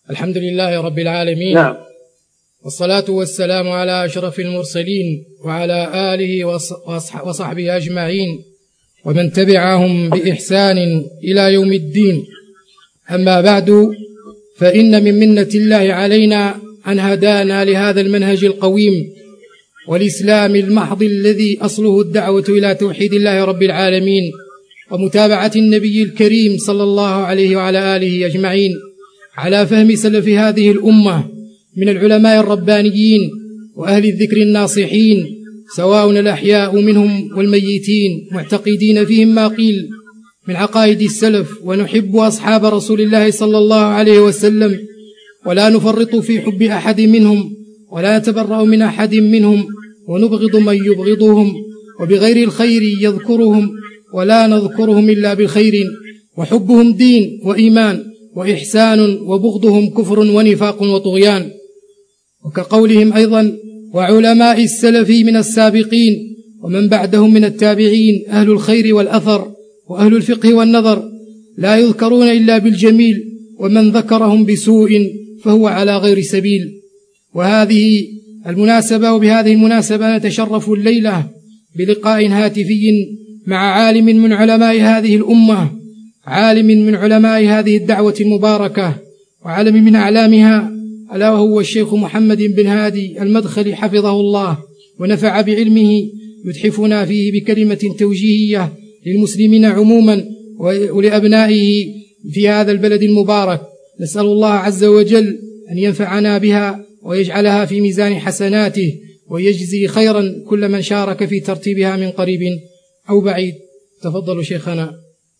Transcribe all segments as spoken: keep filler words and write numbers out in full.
الحمد لله رب العالمين. نعم. والصلاة والسلام على أشرف المرسلين وعلى آله وصحبه أجمعين ومن تبعهم بإحسان إلى يوم الدين. أما بعد، فإن من منة الله علينا أن هدانا لهذا المنهج القويم والإسلام المحض الذي أصله الدعوة إلى توحيد الله رب العالمين ومتابعة النبي الكريم صلى الله عليه وعلى آله أجمعين على فهم سلف هذه الأمة من العلماء الربانيين وأهل الذكر الناصحين، سواء الأحياء منهم والميتين، معتقدين فيهم ما قيل من عقائد السلف، ونحب أصحاب رسول الله صلى الله عليه وسلم ولا نفرط في حب أحد منهم ولا نتبرأ من أحد منهم، ونبغض من يبغضهم، وبغير الخير يذكرهم ولا نذكرهم إلا بالخير، وحبهم دين وإيمان وإحسان، وبغضهم كفر ونفاق وطغيان. وكقولهم أيضا: وعلماء السلف من السابقين ومن بعدهم من التابعين أهل الخير والأثر وأهل الفقه والنظر لا يذكرون إلا بالجميل، ومن ذكرهم بسوء فهو على غير سبيل. وهذه المناسبة وبهذه المناسبة نتشرف الليلة بلقاء هاتفي مع عالم من علماء هذه الأمة، عالم من علماء هذه الدعوة المباركة وعالم من أعلامها، ألا وهو الشيخ محمد بن هادي المدخلي حفظه الله ونفع بعلمه، يتحفنا فيه بكلمة توجيهية للمسلمين عموما ولأبنائه في هذا البلد المبارك. نسأل الله عز وجل أن ينفعنا بها ويجعلها في ميزان حسناته، ويجزي خيرا كل من شارك في ترتيبها من قريب أو بعيد. تفضلوا شيخنا.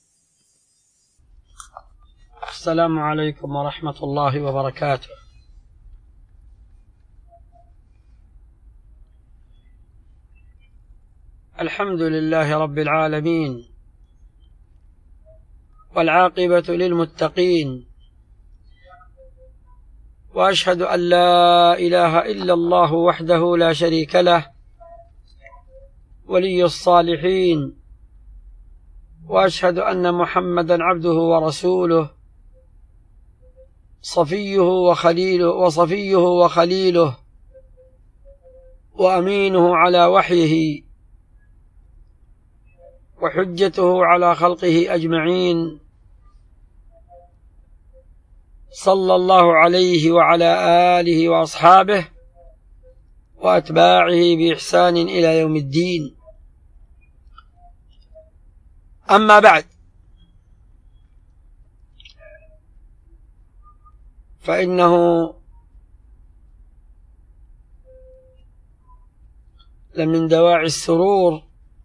السلام عليكم ورحمة الله وبركاته. الحمد لله رب العالمين، والعاقبة للمتقين، وأشهد أن لا إله إلا الله وحده لا شريك له ولي الصالحين، وأشهد أن محمدا عبده ورسوله صفيه وخليله وصفيه وخليله وأمينه على وحيه وحجته على خلقه أجمعين، صلى الله عليه وعلى آله وأصحابه وأتباعه بإحسان إلى يوم الدين. أما بعد، فإنه لمن دواعي السرور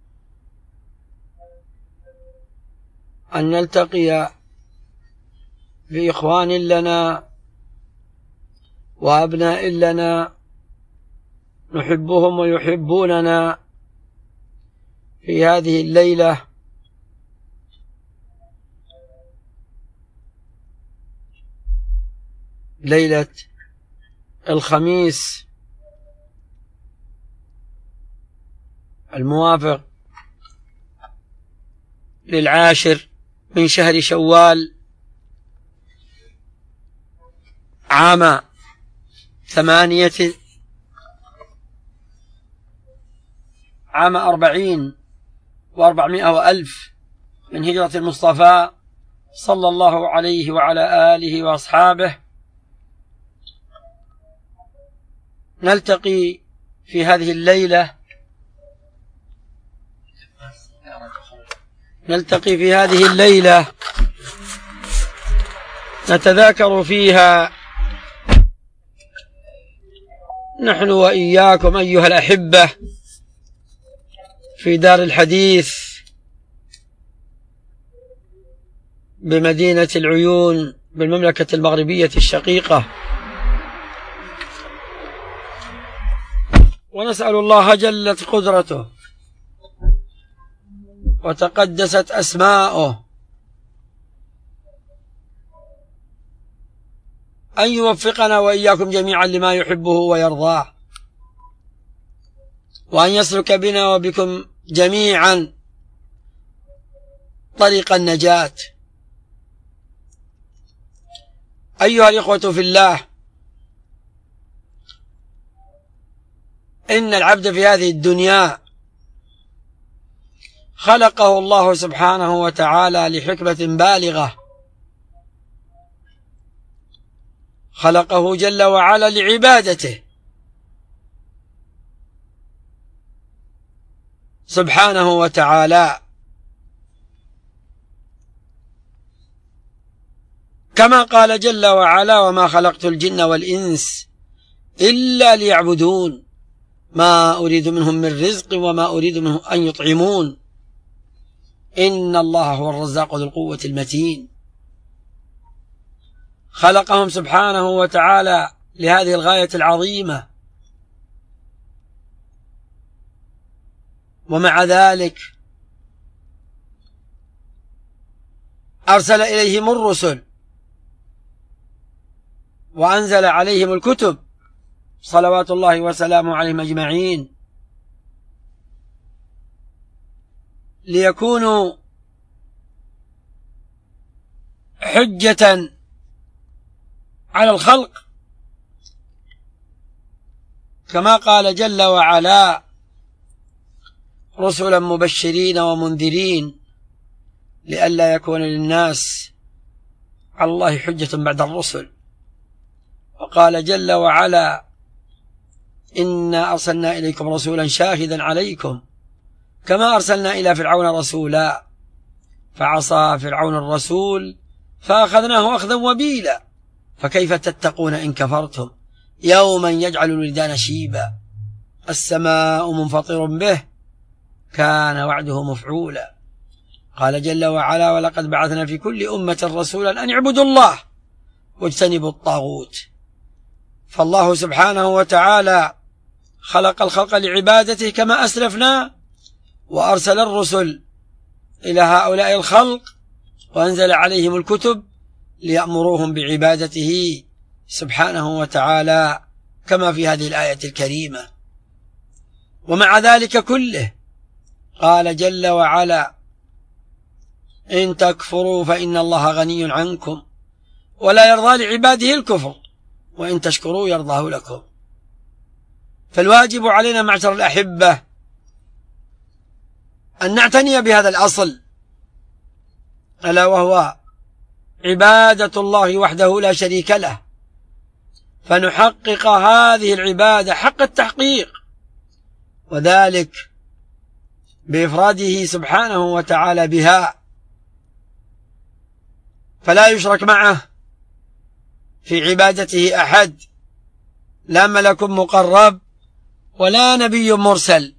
أن نلتقي بإخوان لنا وأبناء لنا نحبهم ويحبوننا في هذه الليلة، ليلة الخميس الموافق للعاشر من شهر شوال عام ثمانية عام أربعين وأربعمائة وألف من هجرة المصطفى صلى الله عليه وعلى آله وأصحابه. نلتقي في هذه الليلة نلتقي في هذه الليلة نتذاكر فيها نحن وإياكم أيها الأحبة في دار الحديث بمدينة العيون بالمملكة المغربية الشقيقة، ونسأل الله جلت قدرته وتقدست أسماؤه أن يوفقنا وإياكم جميعا لما يحبه ويرضاه، وأن يسلك بنا وبكم جميعا طريق النجاة. أيها الإخوة في الله، إن العبد في هذه الدنيا خلقه الله سبحانه وتعالى لحكمة بالغة، خلقه جل وعلا لعبادته سبحانه وتعالى، كما قال جل وعلا: وما خلقت الجن والإنس إلا ليعبدون ما أريد منهم من رزق وما أريد منهم أن يطعمون إن الله هو الرزاق ذو القوة المتين. خلقهم سبحانه وتعالى لهذه الغاية العظيمة، ومع ذلك أرسل إليهم الرسل وأنزل عليهم الكتب صلوات الله وسلامه عليهم أجمعين، ليكونوا حجة على الخلق، كما قال جل وعلا: رسلا مبشرين ومنذرين لئلا يكون للناس على الله حجة بعد الرسل. وقال جل وعلا: إنا أرسلنا إليكم رسولا شاهدا عليكم كما أرسلنا إلى فرعون رسولا فعصى فرعون الرسول فأخذناه أخذا وبيلا فكيف تتقون إن كفرتم يوما يجعل الولدان شيبا السماء منفطر به كان وعده مفعولا. قال جل وعلا: ولقد بعثنا في كل أمة رسولا أن اعبدوا الله واجتنبوا الطاغوت. فالله سبحانه وتعالى خلق الخلق لعبادته كما أسلفنا، وأرسل الرسل إلى هؤلاء الخلق وأنزل عليهم الكتب ليأمروهم بعبادته سبحانه وتعالى كما في هذه الآية الكريمة. ومع ذلك كله قال جل وعلا: إن تكفروا فإن الله غني عنكم ولا يرضى لعباده الكفر وإن تشكروا يرضاه لكم. فالواجب علينا معشر الأحبة أن نعتني بهذا الأصل، ألا وهو عبادة الله وحده لا شريك له، فنحقق هذه العبادة حق التحقيق، وذلك بإفراده سبحانه وتعالى بها، فلا يشرك معه في عبادته أحد، لا ملك مقرب ولا نبي مرسل.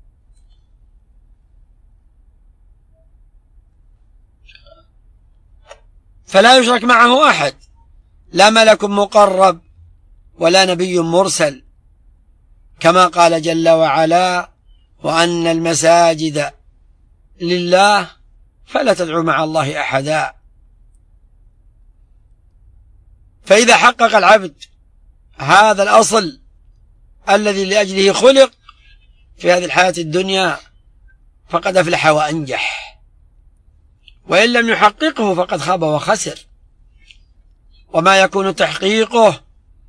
فلا يشرك معه أحد، لا ملك مقرب ولا نبي مرسل، كما قال جل وعلا: وأن المساجد لله فلا تدعوا مع الله أحدا. فإذا حقق العبد هذا الأصل الذي لأجله خلق في هذه الحياة الدنيا فقد أفلح وأنجح، وإن لم يحققه فقد خاب وخسر. وما يكون تحقيقه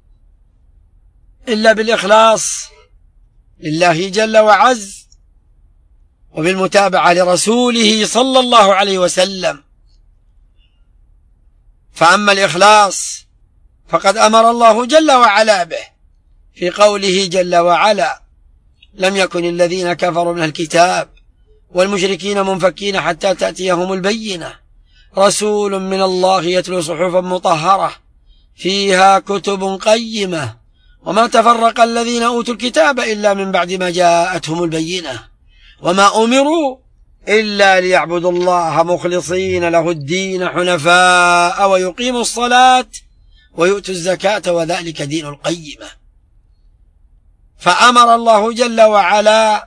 إلا بالإخلاص لله جل وعز وبالمتابعة لرسوله صلى الله عليه وسلم. فأما الإخلاص فقد أمر الله جل وعلا به في قوله جل وعلا: لم يكن الذين كفروا من الكتاب والمشركين منفكين حتى تأتيهم البينة رسول من الله يتلو صحفا مطهرة فيها كتب قيمة وما تفرق الذين أوتوا الكتاب إلا من بعد ما جاءتهم البينة وما أمروا إلا ليعبدوا الله مخلصين له الدين حنفاء ويقيموا الصلاة ويؤتوا الزكاة وذلك دين القيمة. فأمر الله جل وعلا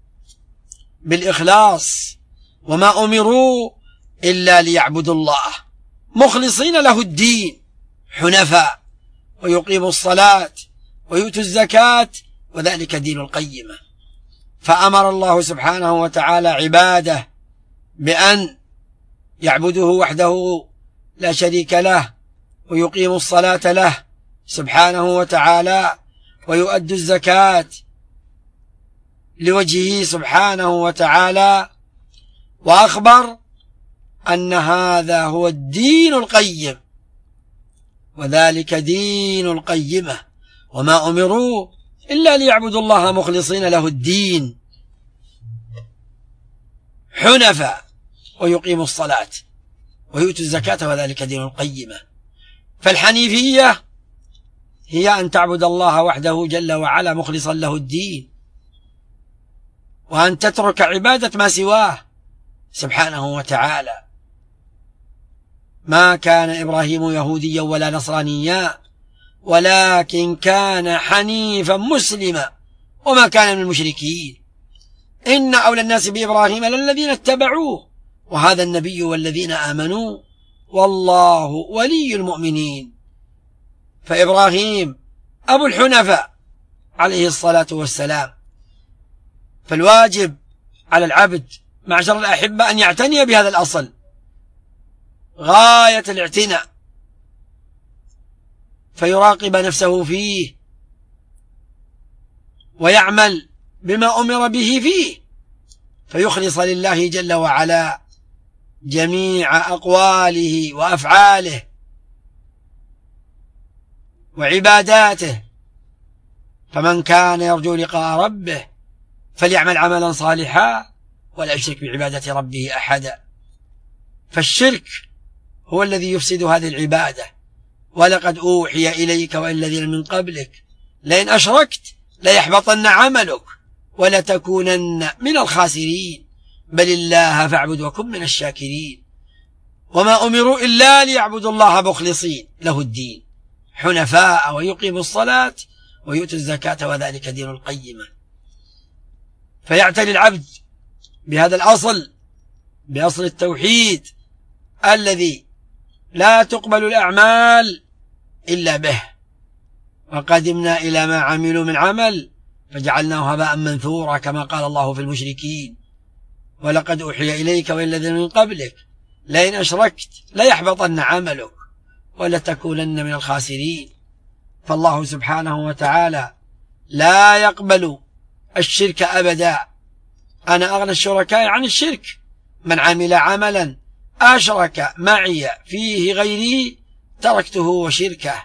بالإخلاص، وما أمروا إلا ليعبدوا الله مخلصين له الدين حنفاء ويقيموا الصلاة ويؤتوا الزكاة وذلك دين القيمة. فأمر الله سبحانه وتعالى عباده بأن يعبده وحده لا شريك له ويقيموا الصلاة له سبحانه وتعالى ويؤدوا الزكاة لوجهه سبحانه وتعالى، وأخبر أن هذا هو الدين القيم، وذلك دين القيمة، وما أمروا إلا ليعبدوا الله مخلصين له الدين حنفاء ويقيموا الصلاة ويؤتوا الزكاة وذلك دين القيمة. فالحنيفية هي أن تعبد الله وحده جل وعلا مخلصا له الدين، وأن تترك عبادة ما سواه سبحانه وتعالى. ما كان إبراهيم يهوديا ولا نصرانيا، ولكن كان حنيفا مسلما وما كان من المشركين. إن أولى الناس بإبراهيم للذين اتبعوه وهذا النبي والذين آمنوا والله ولي المؤمنين. فإبراهيم أبو الحنفاء عليه الصلاة والسلام. فالواجب على العبد معشر الأحبة أن يعتني بهذا الأصل غاية الاعتناء، فيراقب نفسه فيه ويعمل بما أمر به فيه، فيخلص لله جل وعلا جميع أقواله وأفعاله وعباداته. فمن كان يرجو لقاء ربه فليعمل عملا صالحا ولا يشرك بعبادة ربه أحدا. فالشرك هو الذي يفسد هذه العبادة. ولقد أوحي إليك وإلى الذين من قبلك لئن أشركت ليحبطن عملك ولتكونن من الخاسرين بل الله فاعبد وكن من الشاكرين. وما أمروا إلا ليعبدوا الله مخلصين له الدين حنفاء ويقيموا الصلاة ويؤتوا الزكاة وذلك دين القيمة. فيعتني العبد بهذا الأصل، بأصل التوحيد الذي لا تقبل الأعمال إلا به. وقدمنا إلى ما عملوا من عمل فجعلناه هباء منثورا كما قال الله في المشركين. ولقد أوحي إليك وإلى الذين من قبلك لئن أشركت ليحبطن عملك ولتكونن من الخاسرين. فالله سبحانه وتعالى لا يقبل الشرك أبدا. أنا أغنى الشركاء عن الشرك من عمل عملا أشرك معي فيه غيري تركته وشركه.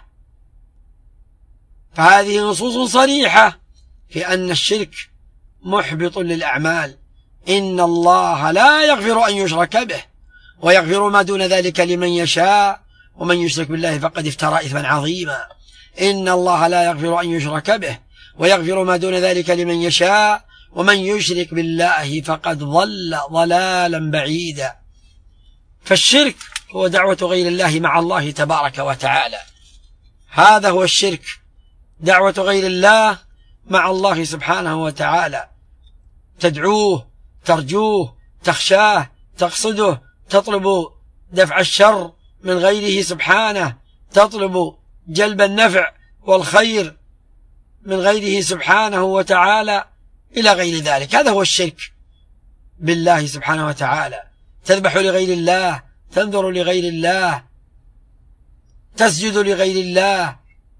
فهذه نصوص صريحة في أن الشرك محبط للأعمال. إن الله لا يغفر أن يشرك به ويغفر ما دون ذلك لمن يشاء ومن يشرك بالله فقد افترى إثما عظيما. إن الله لا يغفر أن يشرك به ويغفر ما دون ذلك لمن يشاء ومن يشرك بالله فقد ضل ضلالا بعيدا. فالشرك هو دعوة غير الله مع الله تبارك وتعالى. هذا هو الشرك، دعوة غير الله مع الله سبحانه وتعالى. تدعوه، ترجوه، تخشاه، تقصده، تطلب دفع الشر من غيره سبحانه، تطلب جلب النفع والخير من غيره سبحانه وتعالى إلى غير ذلك. هذا هو الشرك بالله سبحانه وتعالى. تذبح لغير الله، تنذر لغير الله، تسجد لغير الله،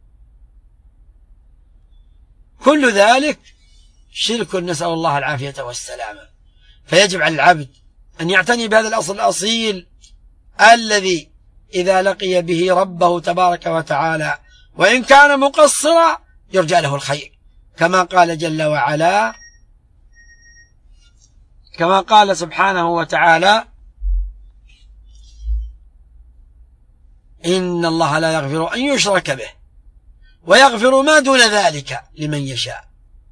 كل ذلك شرك، نسأل الله العافية والسلامة. فيجب على العبد أن يعتني بهذا الأصل الأصيل الذي إذا لقي به ربه تبارك وتعالى وإن كان مقصرا يرجى له الخير، كما قال جل وعلا، كما قال سبحانه وتعالى: إن الله لا يغفر أن يشرك به ويغفر ما دون ذلك لمن يشاء.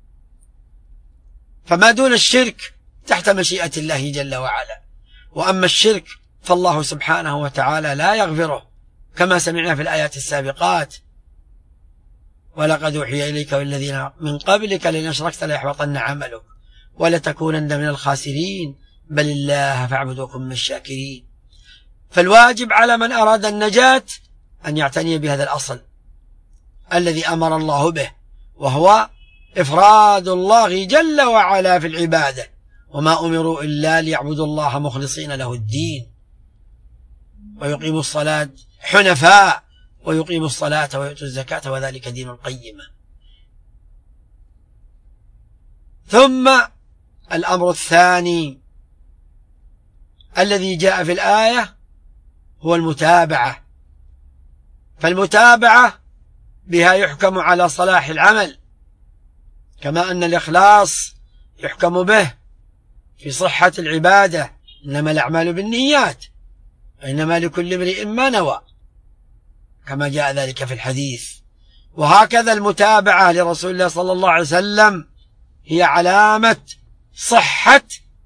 فما دون الشرك تحت مشيئة الله جل وعلا، وأما الشرك فالله سبحانه وتعالى لا يغفره، كما سمعنا في الآيات السابقات: ولقد أوحي إليك والذين من قبلك لئن أشركت ليحبطن عملك ولتكونن من الخاسرين بل الله فاعبد وكن من الشاكرين. فالواجب على من أراد النجاة أن يعتني بهذا الأصل الذي أمر الله به، وهو إفراد الله جل وعلا في العبادة، وما أمروا إلا ليعبدوا الله مخلصين له الدين ويقيموا الصلاة حنفاء ويقيموا الصلاة ويؤتوا الزكاة وذلك دين القيمة. ثم الأمر الثاني الذي جاء في الآية هو المتابعة، فالمتابعة بها يحكم على صلاح العمل، كما أن الإخلاص يحكم به في صحة العبادة، إنما الأعمال بالنيات وإنما لكل امرئ ما نوى، كما جاء ذلك في الحديث. وهكذا المتابعة لرسول الله صلى الله عليه وسلم هي علامة صحة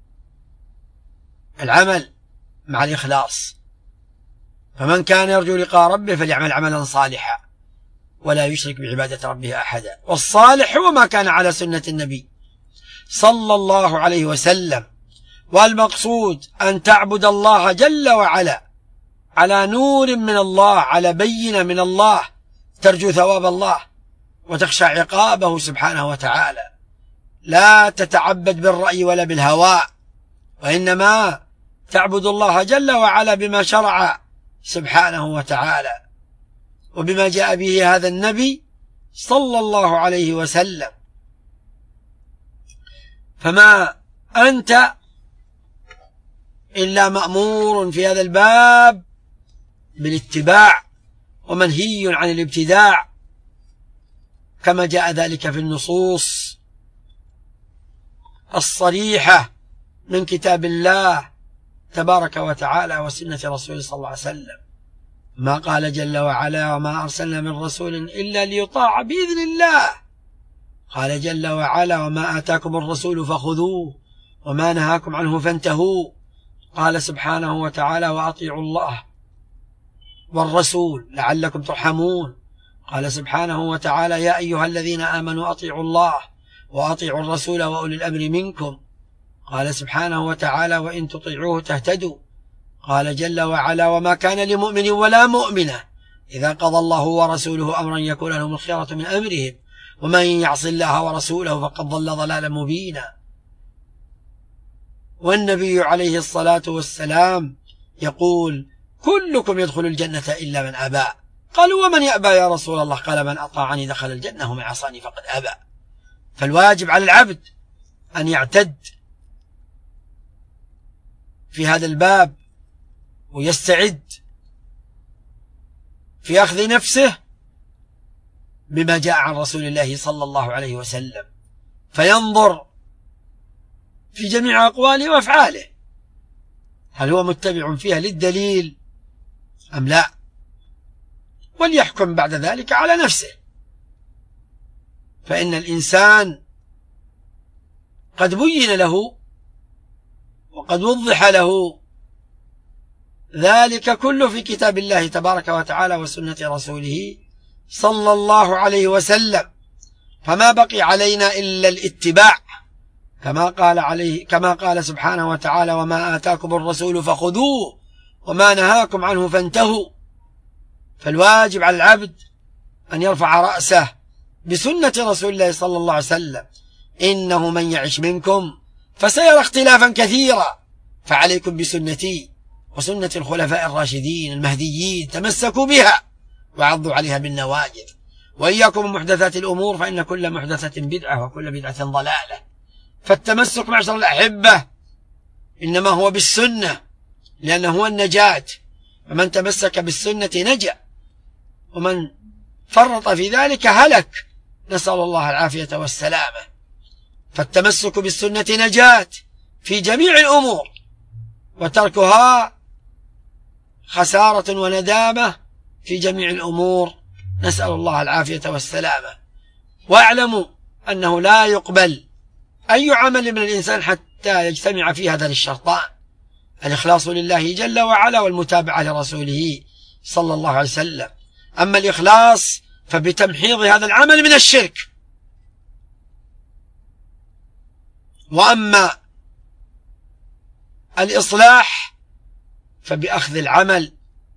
العمل مع الإخلاص. فمن كان يرجو لقاء ربه فليعمل عملا صالحا ولا يشرك بعبادة ربه أحدا. والصالح هو ما كان على سنة النبي صلى الله عليه وسلم. والمقصود أن تعبد الله جل وعلا على نور من الله، على بينة من الله، ترجو ثواب الله وتخشى عقابه سبحانه وتعالى، لا تتعبد بالرأي ولا بالهوى، وإنما تعبد الله جل وعلا بما شرع سبحانه وتعالى وبما جاء به هذا النبي صلى الله عليه وسلم. فما أنت إلا مأمور في هذا الباب بالاتباع ومنهي عن الابتداع، كما جاء ذلك في النصوص الصريحة من كتاب الله تبارك وتعالى وسنة رسوله صلى الله عليه وسلم. ما قال جل وعلا: وما أرسلنا من رسول إلا ليطاع بإذن الله. قال جل وعلا: وما آتاكم الرسول فخذوه وما نهاكم عنه فانتهوا. قال سبحانه وتعالى: وأطيعوا الله والرسول لعلكم ترحمون. قال سبحانه وتعالى: يا أيها الذين آمنوا أطيعوا الله وأطيعوا الرسول وأولي الأمر منكم. قال سبحانه وتعالى: وإن تطيعوه تهتدوا. قال جل وعلا: وما كان لمؤمن ولا مؤمنة إذا قضى الله ورسوله أمرا يكون لهم الخيرة من أمرهم ومن يعص الله ورسوله فقد ضل ضلالا مبينا. والنبي عليه الصلاة والسلام يقول: كلكم يدخل الجنة إلا من أبى. قالوا: ومن يأبى يا رسول الله؟ قال: من أطاعني دخل الجنة ومن عصاني فقد أبى. فالواجب على العبد أن يعتد في هذا الباب ويستعد في أخذ نفسه بما جاء عن رسول الله صلى الله عليه وسلم، فينظر في جميع أقواله وأفعاله هل هو متبع فيها للدليل أم لا، وليحكم بعد ذلك على نفسه. فإن الإنسان قد بين له وقد وضح له ذلك كله في كتاب الله تبارك وتعالى وسنة رسوله صلى الله عليه وسلم، فما بقي علينا إلا الاتباع، كما قال عليه كما قال سبحانه وتعالى: وما آتاكم الرسول فخذوه وما نهاكم عنه فانتهوا. فالواجب على العبد أن يرفع رأسه بسنة رسول الله صلى الله عليه وسلم: إنه من يعش منكم فسيرى اختلافا كثيرا فعليكم بسنتي وسنة الخلفاء الراشدين المهديين تمسكوا بها وعضوا عليها بالنواجذ، وإياكم محدثات الأمور فإن كل محدثة بدعة وكل بدعة ضلالة. فالتمسك معشر الأحبة إنما هو بالسنة، لأنه هو النجاة، فمن تمسك بالسنة نجا ومن فرط في ذلك هلك، نسأل الله العافية والسلامة. فالتمسك بالسنة نجاة في جميع الأمور، وتركها خسارة وندامة في جميع الأمور، نسأل الله العافية والسلامة. واعلموا أنه لا يقبل أي عمل من الإنسان حتى يجتمع فيه هذان الشرطان: الإخلاص لله جل وعلا والمتابعة لرسوله صلى الله عليه وسلم. أما الإخلاص فبتمحيض هذا العمل من الشرك، وأما الإصلاح فبأخذ العمل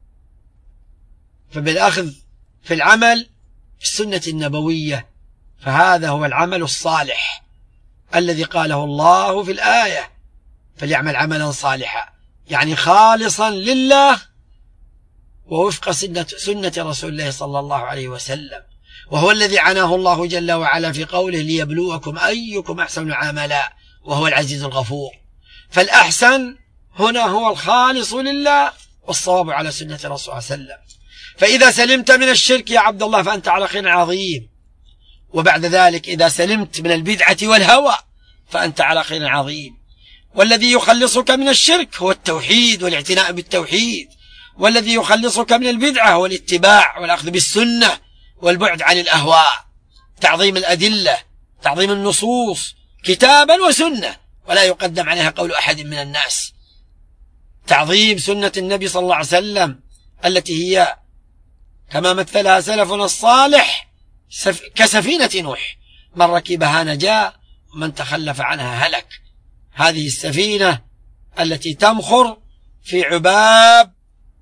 فبالأخذ في العمل بالسنة النبوية، فهذا هو العمل الصالح الذي قاله الله في الآية: فليعمل عملا صالحا، يعني خالصا لله ووفق سنة, سنة رسول الله صلى الله عليه وسلم، وهو الذي عناه الله جل وعلا في قوله ليبلوكم أيكم أحسن عملا وهو العزيز الغفور. فالأحسن هنا هو الخالص لله والصواب على سنة الرسول صلى الله عليه وسلم. فإذا سلمت من الشرك يا عبد الله فأنت على خير عظيم، وبعد ذلك إذا سلمت من البدعة والهوى فأنت على خير عظيم. والذي يخلصك من الشرك هو التوحيد والاعتناء بالتوحيد، والذي يخلصك من البدعة هو الاتباع والأخذ بالسنة والبعد عن الأهواء، تعظيم الأدلة، تعظيم النصوص كتابا وسنة ولا يقدم عليها قول أحد من الناس، تعظيم سنة النبي صلى الله عليه وسلم التي هي كما مثلها سلفنا الصالح كسفينة نوح، من ركبها نجا ومن تخلف عنها هلك. هذه السفينة التي تمخر في عباب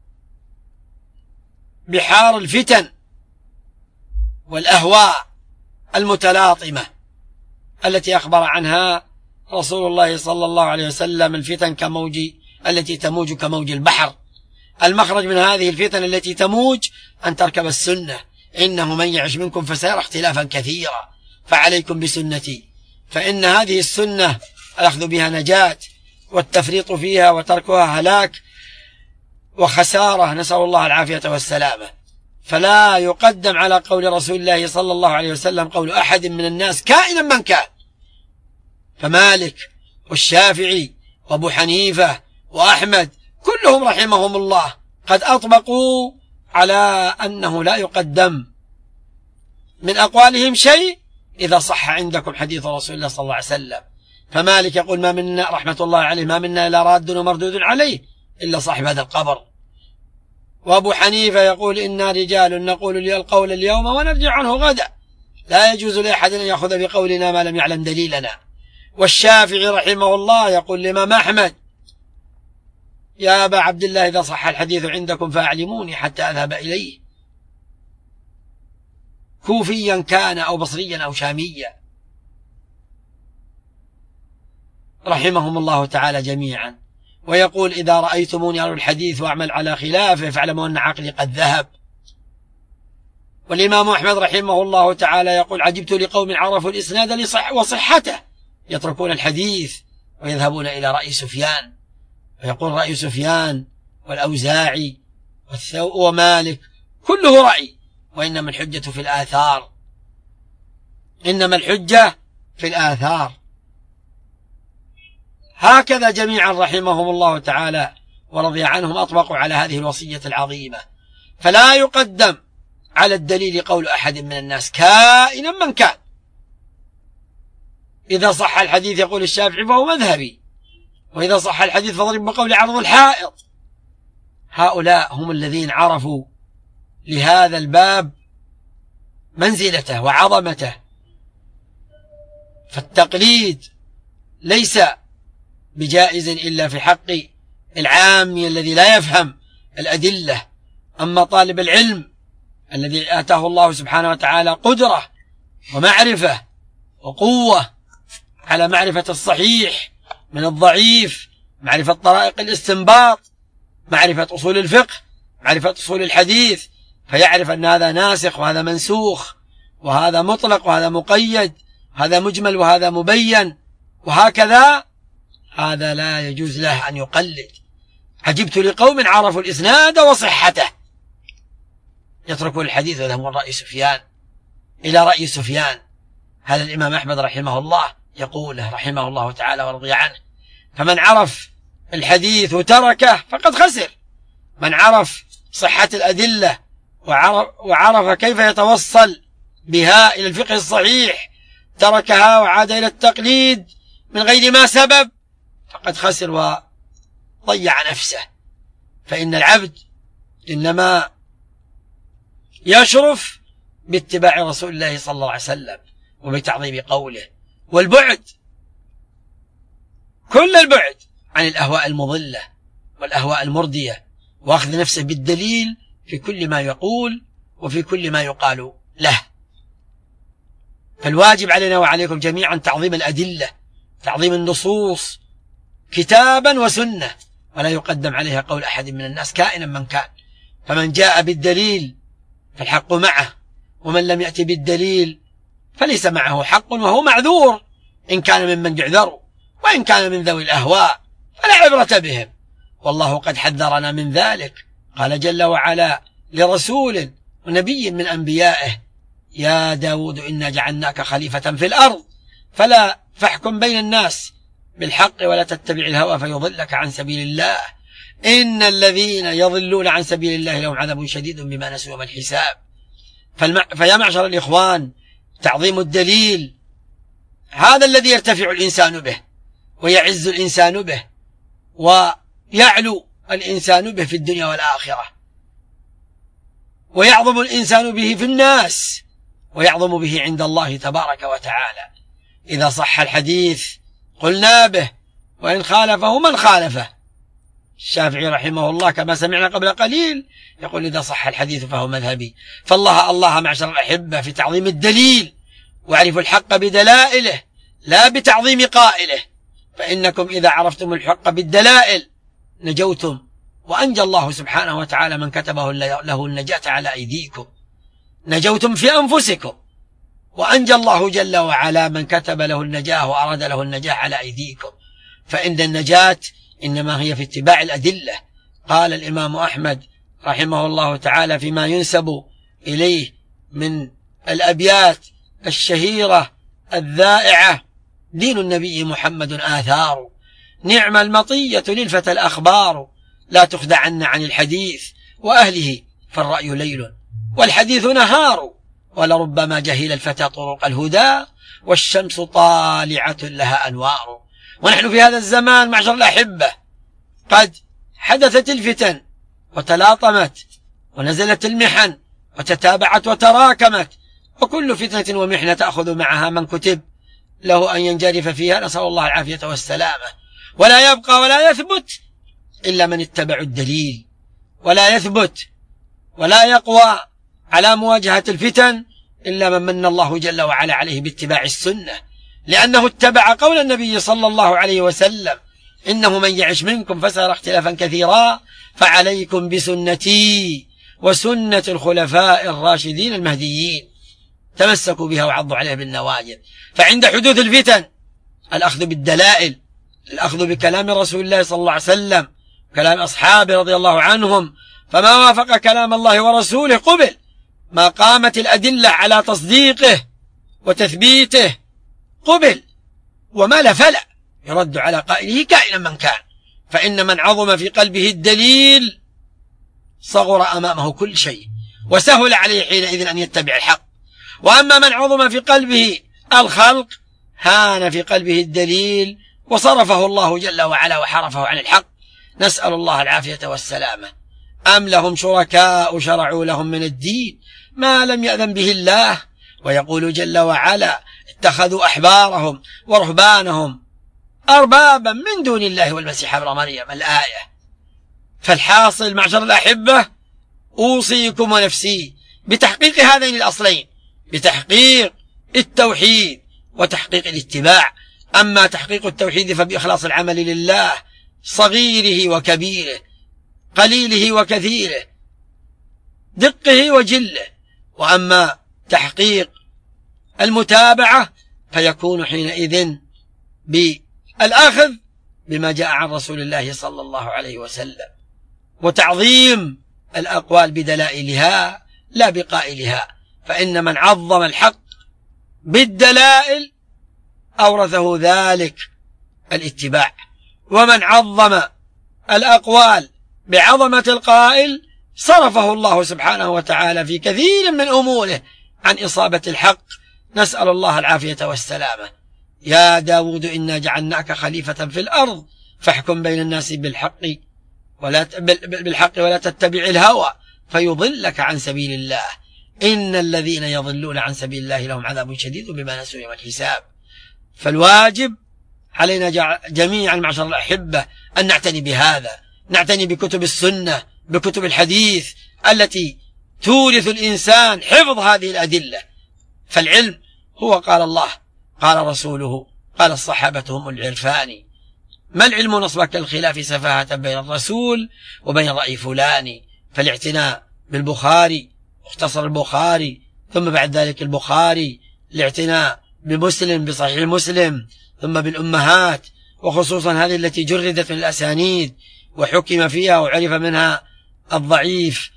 بحار الفتن والأهواء المتلاطمة التي أخبر عنها رسول الله صلى الله عليه وسلم، الفتن كموج التي تموج كموج البحر. المخرج من هذه الفتن التي تموج أن تركب السنة، إنه من يعش منكم فسيرى اختلافا كثيرا، فعليكم بسنتي، فإن هذه السنة الأخذ بها نجاة، والتفريط فيها وتركها هلاك وخسارة، نسأل الله العافية والسلامة. فلا يقدم على قول رسول الله صلى الله عليه وسلم قول أحد من الناس كائنا من كان. فمالك والشافعي وأبو حنيفة وأحمد كلهم رحمهم الله قد أطبقوا على أنه لا يقدم من أقوالهم شيء إذا صح عندكم حديث رسول الله صلى الله عليه وسلم. فمالك يقول ما منا رحمة الله عليه ما منا إلا راد ومردود عليه إلا صاحب هذا القبر. وأبو حنيفة يقول إنا رجال نقول القول اليوم ونرجع عنه غدا، لا يجوز لأحد أن يأخذ بقولنا ما لم يعلم دليلنا. والشافعي رحمه الله يقول الإمام أحمد يا أبا عبد الله إذا صح الحديث عندكم فأعلموني حتى أذهب إليه، كوفيا كان أو بصريا أو شاميا، رحمهم الله تعالى جميعا. ويقول إذا رأيتموني أروي الحديث وأعمل على خلافه فاعلموا أن عقلي قد ذهب. والإمام أحمد رحمه الله تعالى يقول عجبت لقوم عرفوا الإسناد لصح وصحته يتركون الحديث ويذهبون إلى رأي سفيان. ويقول رأي سفيان والأوزاعي ومالك كله رأي، وإنما الحجة في الآثار، إنما الحجة في الآثار. هكذا جميعا رحمهم الله تعالى ورضي عنهم أطبقوا على هذه الوصية العظيمة. فلا يقدم على الدليل قول أحد من الناس كائنا من كان. إذا صح الحديث يقول الشافعي فهو مذهبي، وإذا صح الحديث فضرب بقول عرض الحائط. هؤلاء هم الذين عرفوا لهذا الباب منزلته وعظمته. فالتقليد ليس بجائز إلا في حق العامي الذي لا يفهم الأدلة. أما طالب العلم الذي آتاه الله سبحانه وتعالى قدرة ومعرفة وقوة على معرفة الصحيح من الضعيف، معرفة طرائق الاستنباط، معرفة أصول الفقه، معرفة أصول الحديث، فيعرف أن هذا ناسخ وهذا منسوخ، وهذا مطلق وهذا مقيد، هذا مجمل وهذا مبين، وهكذا، هذا لا يجوز له أن يقلد. عجبت لقوم عرفوا الإسناد وصحته يتركون الحديث ويذهبون رأي سفيان إلى رأي سفيان. هذا الإمام أحمد رحمه الله يقوله رحمه الله تعالى ورضي عنه. فمن عرف الحديث وتركه فقد خسر. من عرف صحة الأدلة وعرف, وعرف كيف يتوصل بها إلى الفقه الصحيح تركها وعاد إلى التقليد من غير ما سبب فقد خسر وضيع نفسه. فإن العبد إنما يشرف باتباع رسول الله صلى الله عليه وسلم وبتعظيم قوله، والبعد كل البعد عن الأهواء المضلة والأهواء المردية، وأخذ نفسه بالدليل في كل ما يقول وفي كل ما يقال له. فالواجب علينا وعليكم جميعا تعظيم الأدلة، تعظيم النصوص كتابا وسنة، ولا يقدم عليها قول أحد من الناس كائنا من كان. فمن جاء بالدليل فالحق معه، ومن لم يأتي بالدليل فليس معه حق، وهو معذور إن كان ممن يعذر، وإن كان من ذوي الأهواء فلا عبرة بهم، والله قد حذرنا من ذلك. قال جل وعلا لرسول ونبي من أنبيائه: يا داود إنا جعلناك خليفة في الأرض فلا فاحكم بين الناس بالحق ولا تتبع الهوى فيضلك عن سبيل الله، إن الذين يضلون عن سبيل الله لهم عذاب شديد بما نسوا يوم الحساب. فيا معشر الإخوان، تعظيم الدليل هذا الذي يرتفع الإنسان به ويعز الإنسان به ويعلو الإنسان به في الدنيا والآخرة، ويعظم الإنسان به في الناس، ويعظم به عند الله تبارك وتعالى. إذا صح الحديث قلنا به، وإن خالفه من خالفه. الشافعي رحمه الله كما سمعنا قبل قليل يقول: إذا صح الحديث فهو مذهبي. فالله الله معشر الأحبة في تعظيم الدليل، واعرفوا الحق بدلائله لا بتعظيم قائله، فإنكم إذا عرفتم الحق بالدلائل نجوتم، وأنجى الله سبحانه وتعالى من كتبه له النجاة على أيديكم. نجوتم في أنفسكم، وأنجى الله جل وعلا من كتب له النجاة وأراد له النجاة على أيديكم. فإن النجاة إنما هي في اتباع الأدلة. قال الإمام أحمد رحمه الله تعالى فيما ينسب إليه من الأبيات الشهيرة الذائعة: دين النبي محمد آثار، نعم المطية للفتى الأخبار، لا تخدعن عن الحديث وأهله فالرأي ليل والحديث نهار، ولربما جهل الفتى طرق الهدى والشمس طالعة لها أنوار. ونحن في هذا الزمان معشر الأحبة قد حدثت الفتن وتلاطمت ونزلت المحن وتتابعت وتراكمت، وكل فتنة ومحنة تأخذ معها من كتب له أن ينجرف فيها، نسأل الله العافية والسلامة. ولا يبقى ولا يثبت إلا من اتبع الدليل، ولا يثبت ولا يقوى على مواجهة الفتن إلا من من الله جل وعلا عليه باتباع السنة، لأنه اتبع قول النبي صلى الله عليه وسلم: إنه من يعش منكم فسيرى اختلافا كثيرا فعليكم بسنتي وسنة الخلفاء الراشدين المهديين، تمسكوا بها وعضوا عليها بالنواجذ. فعند حدوث الفتن الأخذ بالدلائل، الأخذ بكلام رسول الله صلى الله عليه وسلم، كلام أصحابه رضي الله عنهم، فما وافق كلام الله ورسوله قبل، ما قامت الأدلة على تصديقه وتثبيته قبل، وما لا فلا يرد على قائله كائنا من كان. فإن من عظم في قلبه الدليل صغر أمامه كل شيء، وسهل عليه حينئذ أن يتبع الحق. وأما من عظم في قلبه الخلق هان في قلبه الدليل وصرفه الله جل وعلا وحرفه عن الحق، نسأل الله العافية والسلامة. أم لهم شركاء شرعوا لهم من الدين ما لم يأذن به الله، ويقول جل وعلا: اتخذوا أحبارهم ورهبانهم أربابا من دون الله والمسيح ابن مريم. الآية. فالحاصل معشر الأحبة، أوصيكم ونفسي بتحقيق هذين الأصلين، بتحقيق التوحيد وتحقيق الاتباع. أما تحقيق التوحيد فبإخلاص العمل لله صغيره وكبيره، قليله وكثيره، دقه وجله. وأما تحقيق المتابعة فيكون حينئذ بالأخذ بما جاء عن رسول الله صلى الله عليه وسلم، وتعظيم الأقوال بدلائلها لا بقائلها. فإن من عظم الحق بالدلائل أورثه ذلك الاتباع، ومن عظم الأقوال بعظمة القائل صرفه الله سبحانه وتعالى في كثير من أموره عن إصابة الحق، نسأل الله العافية والسلامة. يا داود إنا جعلناك خليفة في الأرض فاحكم بين الناس بالحق ولا بالحق ولا تتبع الهوى فيضلك عن سبيل الله، إن الذين يضلون عن سبيل الله لهم عذاب شديد بما نسوا يوم الحساب. فالواجب علينا جميعا معشر الأحبة أن نعتني بهذا، نعتني بكتب السنة، بكتب الحديث التي تورث الإنسان حفظ هذه الأدلة. فالعلم هو قال الله قال رسوله قال الصحابة هم العرفان. ما العلم نصبك الخلاف سفاهة بين الرسول وبين رأي فلان، فالاعتناء بالبخاري، مختصر البخاري، ثم بعد ذلك البخاري، الاعتناء بمسلم، بصحيح مسلم، ثم بالأمهات، وخصوصا هذه التي جردت من الأسانيد وحكم فيها وعرف منها الضعيف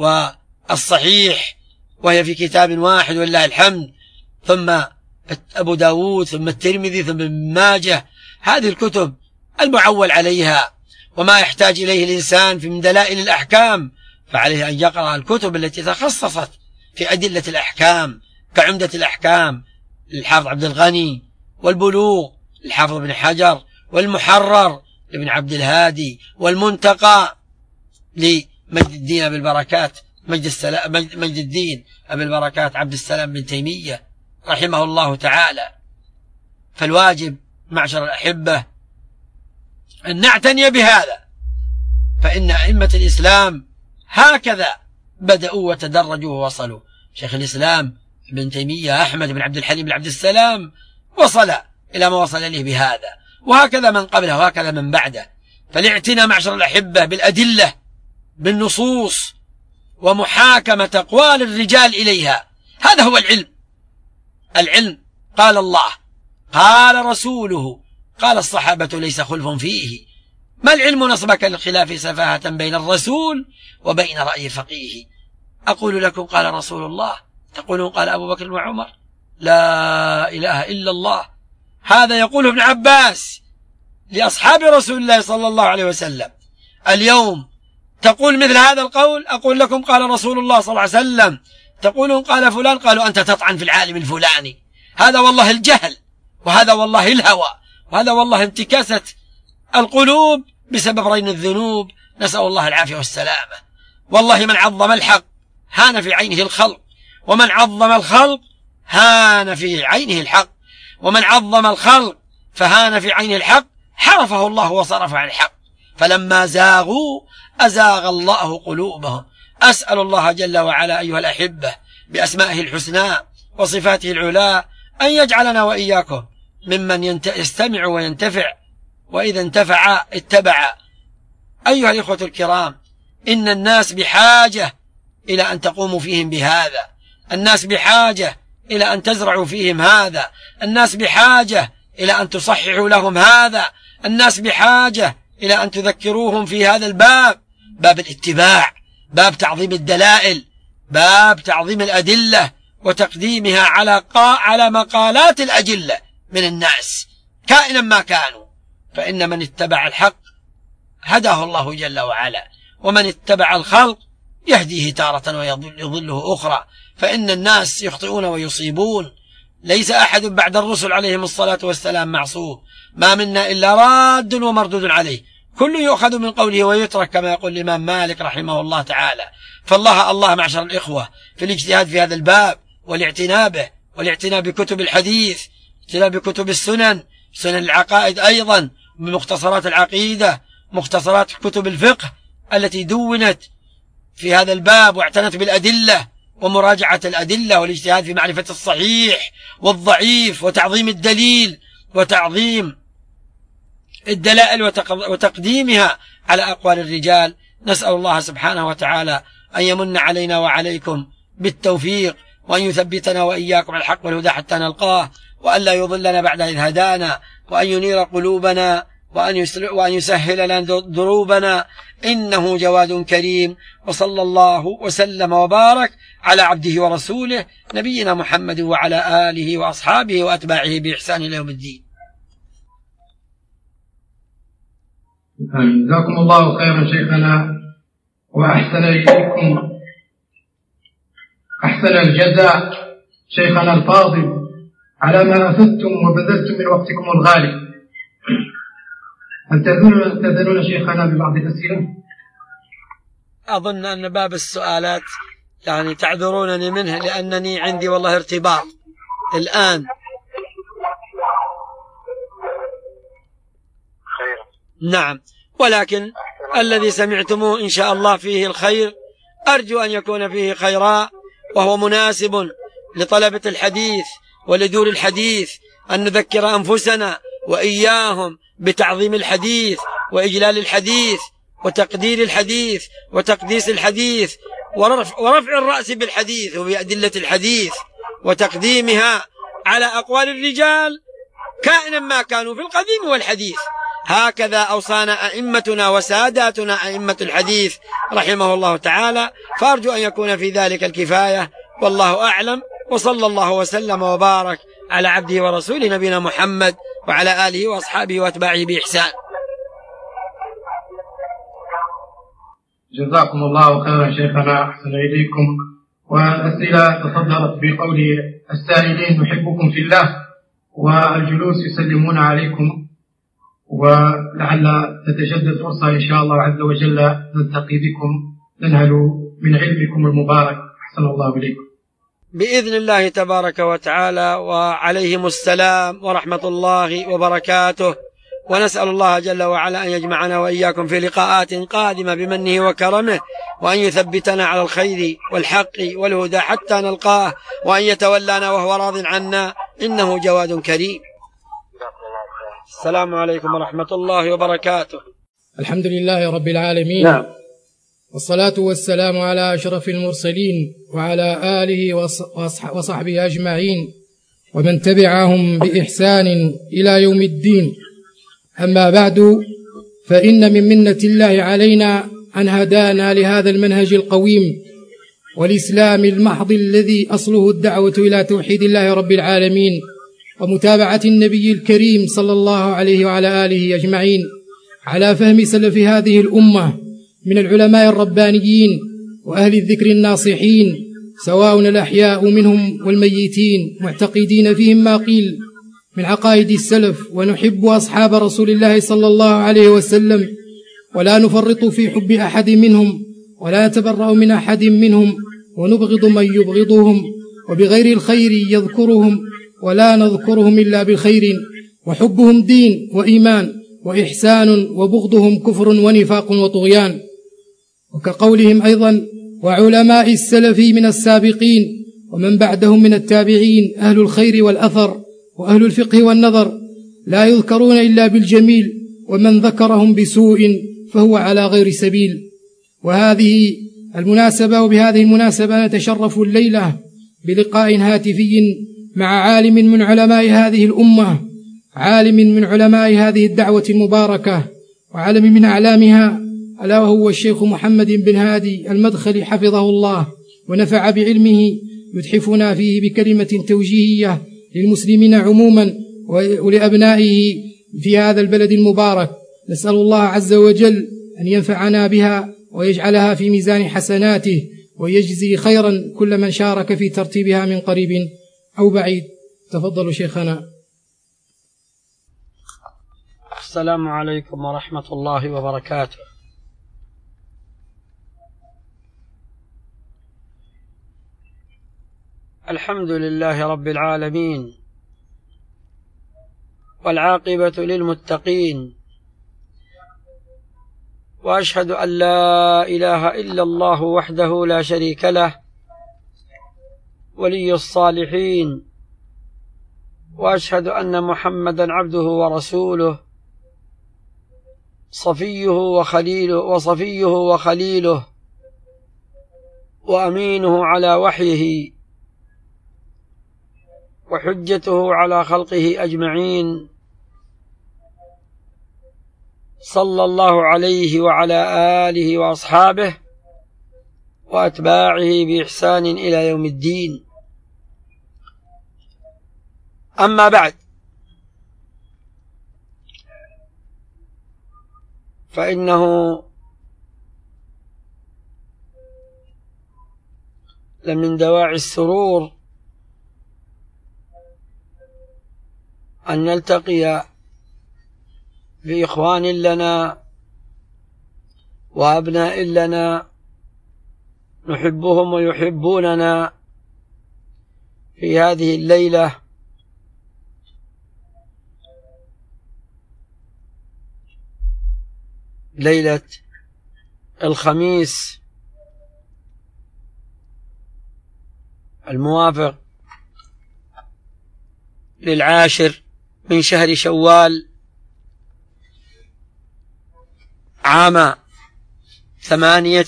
والصحيح، وهي في كتاب واحد ولله الحمد، ثم أبو داود، ثم الترمذي، ثم ابن ماجه. هذه الكتب المعول عليها وما يحتاج إليه الإنسان من دلائل الأحكام، فعليه أن يقرأ الكتب التي تخصصت في أدلة الأحكام كعمدة الأحكام للحافظ عبد الغني، والبلوغ للحافظ ابن حجر، والمحرر لابن عبد الهادي، والمنتقى لمجد الدين أبي البركات مجد, السلام مجد الدين أبي البركات عبد السلام بن تيمية رحمه الله تعالى. فالواجب معشر الأحبة أن نعتني بهذا، فإن أئمة الإسلام هكذا بدأوا وتدرجوا ووصلوا. شيخ الإسلام ابن تيمية أحمد بن عبد الحليم بن عبد السلام وصل إلى ما وصل إليه بهذا، وهكذا من قبله وهكذا من بعده. فالاعتناء معشر الأحبة بالأدلة، بالنصوص، ومحاكمة أقوال الرجال إليها، هذا هو العلم. العلم قال الله، قال رسوله، قال الصحابة ليس خلف فيه. ما العلم نصبك للخلاف سفاهة بين الرسول وبين رأي فقيه. أقول لكم قال رسول الله، تقولون قال أبو بكر وعمر. لا إله إلا الله. هذا يقوله ابن عباس لأصحاب رسول الله صلى الله عليه وسلم. اليوم تقول مثل هذا القول، أقول لكم قال رسول الله صلى الله عليه وسلم، تقولون قال فلان، قالوا أنت تطعن في العالم الفلاني. هذا والله الجهل، وهذا والله الهوى، وهذا والله انتكاسة القلوب بسبب رين الذنوب، نسأل الله العافية والسلامة. والله من عظم الحق هان في عينه الخلق، ومن عظم الخلق هان في عينه الحق، ومن عظم الخلق فهان في عينه الحق حرفه الله وصرف عن الحق. فلما زاغوا أزاغ الله قلوبهم. أسأل الله جل وعلا أيها الأحبة بأسمائه الحسنى وصفاته العلى أن يجعلنا وإياكم ممن يستمع وينتفع، وإذا انتفع اتبع. أيها الإخوة الكرام، إن الناس بحاجة إلى أن تقوموا فيهم بهذا، الناس بحاجة إلى أن تزرعوا فيهم هذا، الناس بحاجة إلى أن تصححوا لهم هذا، الناس بحاجة إلى أن تذكروهم في هذا الباب، باب الاتباع، باب تعظيم الدلائل، باب تعظيم الأدلة وتقديمها على على مقالات الأجلة من الناس كائنا ما كانوا. فإن من اتبع الحق هداه الله جل وعلا، ومن اتبع الخلق يهديه تارة ويضله أخرى. فإن الناس يخطئون ويصيبون، ليس أحد بعد الرسل عليهم الصلاة والسلام معصوم، ما منا إلا راد ومردود عليه، كل يؤخذ من قوله ويترك، كما يقول الإمام مالك رحمه الله تعالى. فالله الله معشر الإخوة في الاجتهاد في هذا الباب والاعتناء به، والاعتناء بكتب الحديث، الاعتناء بكتب السنن، سنن العقائد أيضا، بمختصرات العقيدة، مختصرات كتب الفقه التي دونت في هذا الباب، واعتنت بالأدلة ومراجعة الأدلة والاجتهاد في معرفة الصحيح والضعيف، وتعظيم الدليل وتعظيم الدلائل وتقديمها على أقوال الرجال. نسأل الله سبحانه وتعالى أن يمن علينا وعليكم بالتوفيق، وأن يثبتنا وإياكم على الحق والهدى حتى نلقاه، وأن لا يضلنا بعد إذ هدانا، وأن ينير قلوبنا، وأن يسهل لنا دروبنا، إنه جواد كريم. وصلى الله وسلم وبارك على عبده ورسوله نبينا محمد وعلى آله وأصحابه وأتباعه بإحسان إلى يوم الدين. جزاكم الله خيرا شيخنا، وأحسن إليكم أحسن الجزاء شيخنا الفاضل على ما أفدتم وبذلتم من وقتكم الغالي. هل تأذنون شيخنا ببعض الأسئلة؟ أظن أن باب السؤالات يعني تعذرونني منه، لأنني عندي والله ارتباط الآن. نعم، ولكن الذي سمعتموه إن شاء الله فيه الخير، أرجو أن يكون فيه خيرا، وهو مناسب لطلبة الحديث ولدور الحديث، أن نذكر أنفسنا وإياهم بتعظيم الحديث وإجلال الحديث وتقدير الحديث وتقديس الحديث ورفع, ورفع الرأس بالحديث وبأدلة الحديث وتقديمها على أقوال الرجال كائنا ما كانوا في القديم والحديث. هكذا أوصانا أئمتنا وساداتنا أئمة الحديث رحمه الله تعالى، فأرجو أن يكون في ذلك الكفاية، والله أعلم، وصلى الله وسلم وبارك على عبده ورسوله نبينا محمد وعلى آله وأصحابه وأتباعه بإحسان. جزاكم الله خيرا شيخنا، أحسن إليكم. والأسئلة تصدرت بقول السائلين نحبكم في الله، والجلوس يسلمون عليكم، ولعل تتجدد فرصة إن شاء الله عز وجل نلتقي بكم ننهل من علمكم المبارك. أحسن الله إليكم بإذن الله تبارك وتعالى، وعليهم السلام ورحمة الله وبركاته. ونسأل الله جل وعلا أن يجمعنا وإياكم في لقاءات قادمة بمنه وكرمه، وأن يثبتنا على الخير والحق والهدى حتى نلقاه، وأن يتولانا وهو راض عنا، إنه جواد كريم. السلام عليكم ورحمة الله وبركاته. الحمد لله رب العالمين. نعم. والصلاة والسلام على أشرف المرسلين وعلى آله وصحبه أجمعين ومن تبعهم بإحسان إلى يوم الدين. أما بعد، فإن من منة الله علينا أن هدانا لهذا المنهج القويم والإسلام المحض الذي أصله الدعوة إلى توحيد الله رب العالمين ومتابعة النبي الكريم صلى الله عليه وعلى آله أجمعين على فهم سلف هذه الأمة من العلماء الربانيين وأهل الذكر الناصحين، سواء الأحياء منهم والميتين، معتقدين فيهم ما قيل من عقائد السلف، ونحب أصحاب رسول الله صلى الله عليه وسلم، ولا نفرط في حب أحد منهم، ولا نتبرأ من أحد منهم، ونبغض من يبغضهم، وبغير الخير يذكرهم، ولا نذكرهم إلا بالخير، وحبهم دين وإيمان وإحسان، وبغضهم كفر ونفاق وطغيان. وكقولهم أيضا: وعلماء السلف من السابقين ومن بعدهم من التابعين أهل الخير والأثر وأهل الفقه والنظر لا يذكرون إلا بالجميل، ومن ذكرهم بسوء فهو على غير سبيل. وهذه المناسبة وبهذه المناسبة نتشرف الليلة بلقاء هاتفي مع عالم من علماء هذه الأمة، عالم من علماء هذه الدعوة المباركة، وعالم من أعلامها، ألا وهو الشيخ محمد بن هادي المدخلي حفظه الله ونفع بعلمه، يتحفنا فيه بكلمة توجيهية للمسلمين عموما ولأبنائه في هذا البلد المبارك. نسأل الله عز وجل أن ينفعنا بها ويجعلها في ميزان حسناته، ويجزي خيرا كل من شارك في ترتيبها من قريب أو بعيد. تفضلوا شيخنا. السلام عليكم ورحمة الله وبركاته. الحمد لله رب العالمين، والعاقبة للمتقين، وأشهد أن لا إله إلا الله وحده لا شريك له ولي الصالحين، وأشهد أن محمدا عبده ورسوله، صفيه وخليله وصفيه وخليله، وأمينه على وحيه، وحجته على خلقه أجمعين، صلى الله عليه وعلى آله وأصحابه وأتباعه بإحسان إلى يوم الدين. أما بعد، فإنه لمن دواعي السرور أن نلتقي بإخوان لنا وأبناء لنا نحبهم ويحبوننا في هذه الليلة، ليلة الخميس الموافق للعاشر من شهر شوال عام ثمانية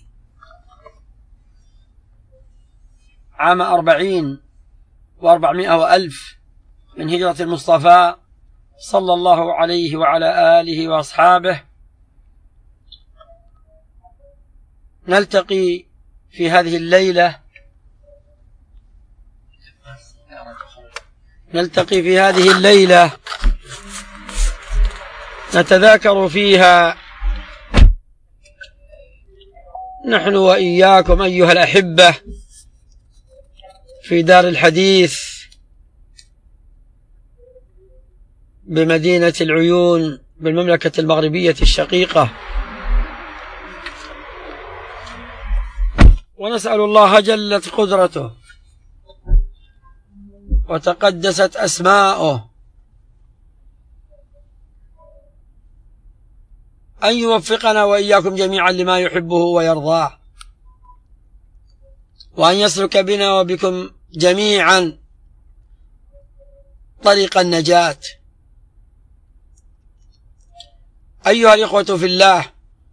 عام أربعين وأربعمائة وألف من هجرة المصطفى صلى الله عليه وعلى آله وأصحابه، نلتقي في هذه الليلة نلتقي في هذه الليلة نتذاكر فيها نحن وإياكم أيها الأحبة في دار الحديث بمدينة العيون بالمملكة المغربية الشقيقة، ونسأل الله جلت قدرته وتقدست أسماؤه أن يوفقنا وإياكم جميعا لما يحبه ويرضاه، وأن يسلك بنا وبكم جميعا طريق النجاة. أيها الإخوة في الله،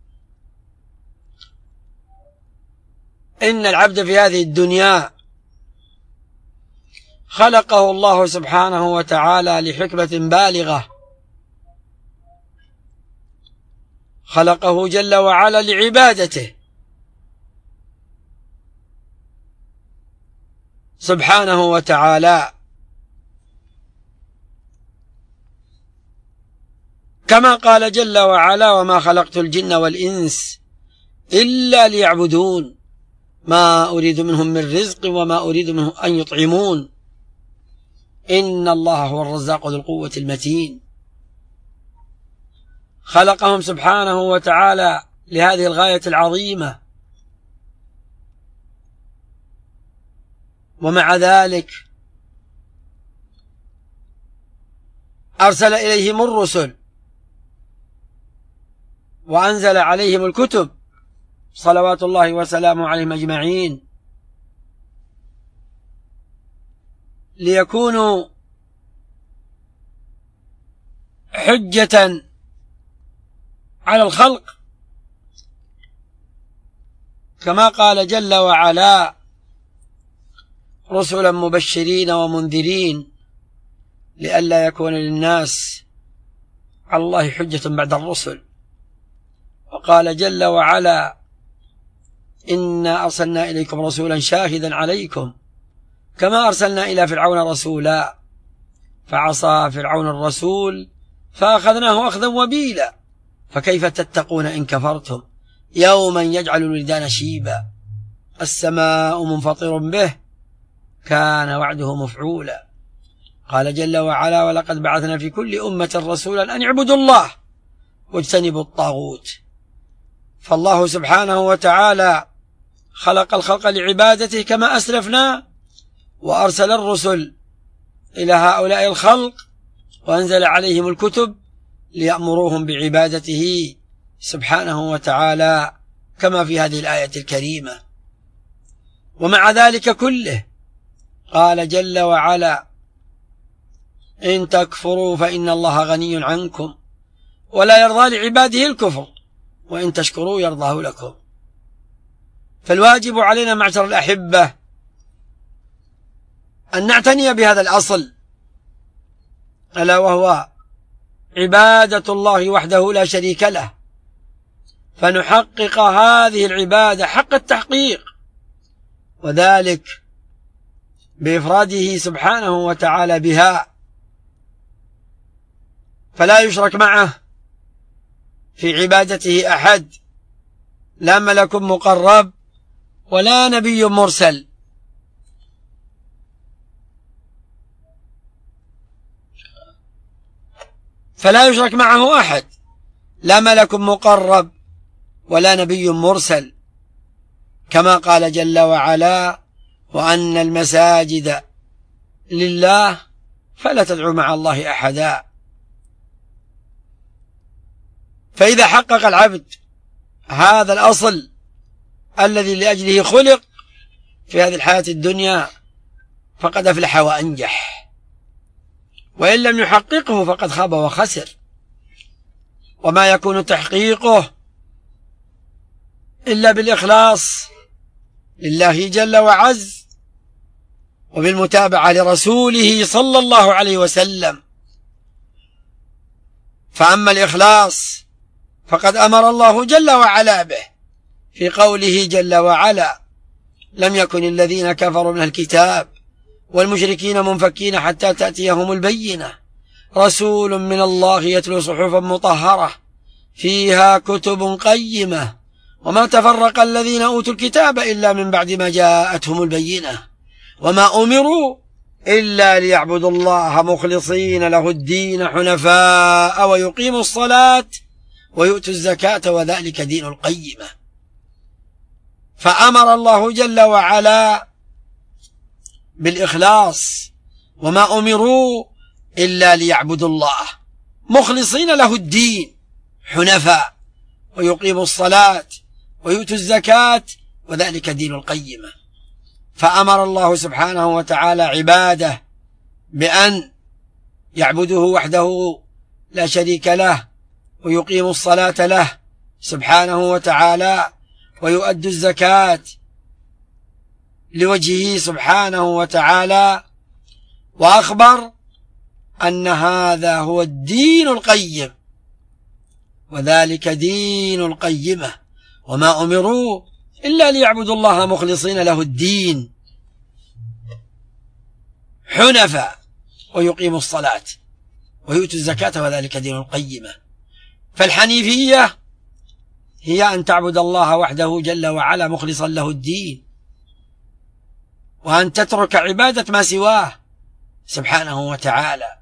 إن العبد في هذه الدنيا خلقه الله سبحانه وتعالى لحكمة بالغة، خلقه جل وعلا لعبادته سبحانه وتعالى، كما قال جل وعلا: وما خلقت الجن والإنس إلا ليعبدون ما أريد منهم من رزق وما أريد منهم أن يطعمون إن الله هو الرزاق ذو القوة المتين. خلقهم سبحانه وتعالى لهذه الغاية العظيمة، ومع ذلك أرسل إليهم الرسل وأنزل عليهم الكتب صلوات الله وسلامه عليهم أجمعين، ليكونوا حجة على الخلق، كما قال جل وعلا: رسلا مبشرين ومنذرين لئلا يكون للناس على الله حجة بعد الرسل. وقال جل وعلا: إنا أرسلنا إليكم رسولا شاهدا عليكم كما أرسلنا إلى فرعون رسولا فعصى فرعون الرسول فأخذناه أخذا وبيلا فكيف تتقون إن كفرتم يوما يجعل الولدان شيبا السماء منفطر به كان وعده مفعولا. قال جل وعلا: ولقد بعثنا في كل أمة رسولا أن اعبدوا الله واجتنبوا الطاغوت. فالله سبحانه وتعالى خلق الخلق لعبادته كما أسلفنا، وأرسل الرسل إلى هؤلاء الخلق وأنزل عليهم الكتب ليأمروهم بعبادته سبحانه وتعالى كما في هذه الآية الكريمة. ومع ذلك كله قال جل وعلا: إن تكفروا فإن الله غني عنكم ولا يرضى لعباده الكفر وإن تشكروا يرضاه لكم. فالواجب علينا معشر الأحبة أن نعتني بهذا الأصل، ألا وهو عبادة الله وحده لا شريك له، فنحقق هذه العبادة حق التحقيق، وذلك بإفراده سبحانه وتعالى بها، فلا يشرك معه في عبادته أحد، لا ملك مقرب ولا نبي مرسل. فلا يشرك معه أحد، لا ملك مقرب ولا نبي مرسل، كما قال جل وعلا: وأن المساجد لله فلا تدعوا مع الله أحدا. فإذا حقق العبد هذا الأصل الذي لأجله خلق في هذه الحياة الدنيا فقد أفلح وأنجح، وإن لم يحققه فقد خاب وخسر. وما يكون تحقيقه إلا بالإخلاص لله جل وعز وبالمتابعة لرسوله صلى الله عليه وسلم. فأما الإخلاص فقد أمر الله جل وعلا به في قوله جل وعلا: لم يكن الذين كفروا من الكتاب والمشركين منفكين حتى تأتيهم البينة، رسول من الله يتلو صحفا مطهرة فيها كتب قيمة وما تفرق الذين أوتوا الكتاب إلا من بعد ما جاءتهم البينة وما أمروا إلا ليعبدوا الله مخلصين له الدين حنفاء ويقيموا الصلاة ويؤتوا الزكاة وذلك دين القيمة. فأمر الله جل وعلا بالإخلاص وما أمروا إلا ليعبدوا الله مخلصين له الدين حنفاء ويقيموا الصلاة ويؤتوا الزكاة وذلك دين القيمة. فأمر الله سبحانه وتعالى عباده بأن يعبدوه وحده لا شريك له ويقيموا الصلاة له سبحانه وتعالى ويؤدوا الزكاة لوجهه سبحانه وتعالى، وأخبر أن هذا هو الدين القيم وذلك دين القيمة، وما أمروا إلا ليعبدوا الله مخلصين له الدين حنفاء ويقيموا الصلاة ويؤتوا الزكاة وذلك دين القيمة. فالحنيفية هي أن تعبد الله وحده جل وعلا مخلصا له الدين، وأن تترك عبادة ما سواه سبحانه وتعالى.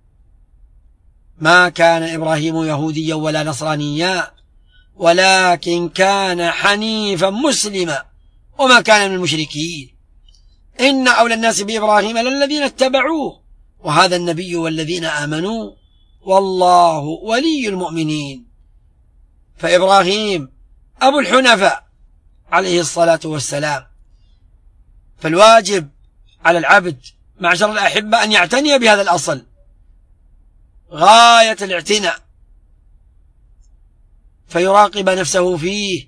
ما كان إبراهيم يهوديا ولا نصرانيا ولكن كان حنيفا مسلما وما كان من المشركين. إن أولى الناس بإبراهيم للذين اتبعوه وهذا النبي والذين آمنوا والله ولي المؤمنين. فإبراهيم أبو الحنفاء عليه الصلاة والسلام. فالواجب على العبد معشر الأحبة أن يعتني بهذا الأصل غاية الاعتناء، فيراقب نفسه فيه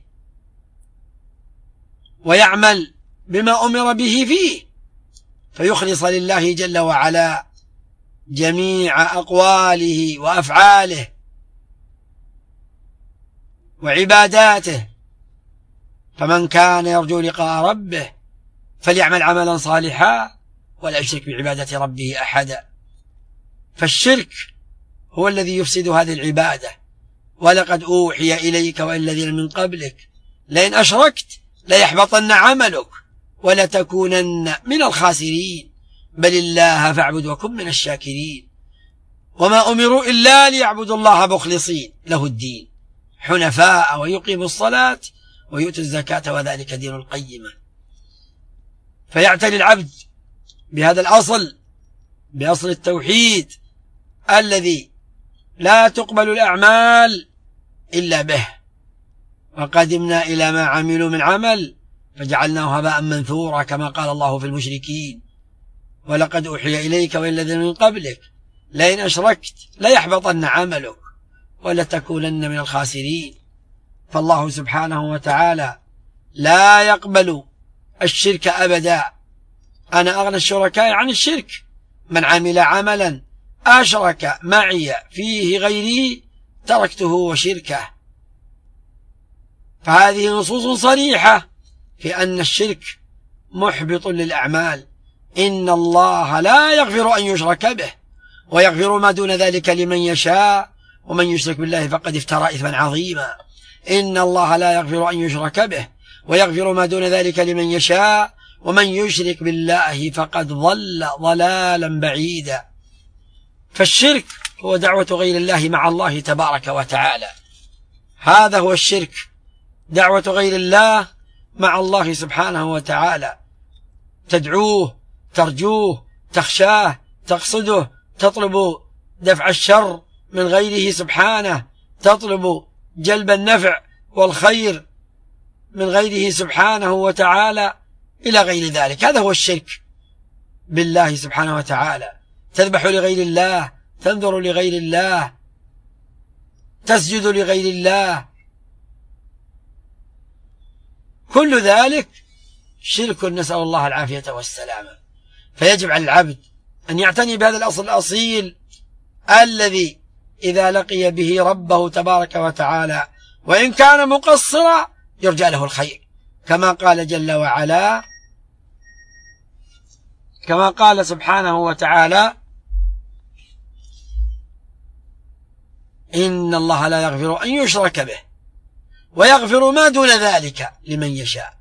ويعمل بما أمر به فيه، فيخلص لله جل وعلا جميع أقواله وأفعاله وعباداته. فمن كان يرجو لقاء ربه فليعمل عملا صالحا ولا يشرك بعبادة ربه أحدا. فالشرك هو الذي يفسد هذه العبادة. ولقد أوحي إليك وإلى الذين من قبلك لئن أشركت ليحبطن عملك ولتكونن من الخاسرين بل الله فاعبد وكن من الشاكرين. وما أمروا إلا ليعبدوا الله مخلصين له الدين حنفاء ويقيموا الصلاة ويؤتوا الزكاة وذلك دين القيمة. فيعتني العبد بهذا الأصل، بأصل التوحيد الذي لا تقبل الأعمال إلا به. وقدمنا إلى ما عملوا من عمل فجعلناه هباء منثورا كما قال الله في المشركين: ولقد أوحي إليك وإلى الذين من قبلك لئن أشركت ليحبطن عملك ولتكونن من الخاسرين. فالله سبحانه وتعالى لا يقبل الشرك أبدا. أنا أغنى الشركاء عن الشرك من عمل عملا أشرك معي فيه غيري تركته وشركه. فهذه نصوص صريحة في أن الشرك محبط للأعمال. إن الله لا يغفر أن يشرك به ويغفر ما دون ذلك لمن يشاء ومن يشرك بالله فقد افترى إثما عظيما. إن الله لا يغفر أن يشرك به ويغفر ما دون ذلك لمن يشاء ومن يشرك بالله فقد ضل ضلالا بعيدا. فالشرك هو دعوة غير الله مع الله تبارك وتعالى. هذا هو الشرك، دعوة غير الله مع الله سبحانه وتعالى. تدعوه، ترجوه، تخشاه، تقصده، تطلب دفع الشر من غيره سبحانه، تطلب جلب النفع والخير من غيره سبحانه وتعالى إلى غير ذلك. هذا هو الشرك بالله سبحانه وتعالى. تذبح لغير الله، تنذر لغير الله، تسجد لغير الله، كل ذلك شرك، نسأل الله العافية والسلامة. فيجب على العبد أن يعتني بهذا الأصل الأصيل الذي إذا لقي به ربه تبارك وتعالى وإن كان مقصرا يرجى له الخير، كما قال جل وعلا، كما قال سبحانه وتعالى: إن الله لا يغفر أن يشرك به ويغفر ما دون ذلك لمن يشاء.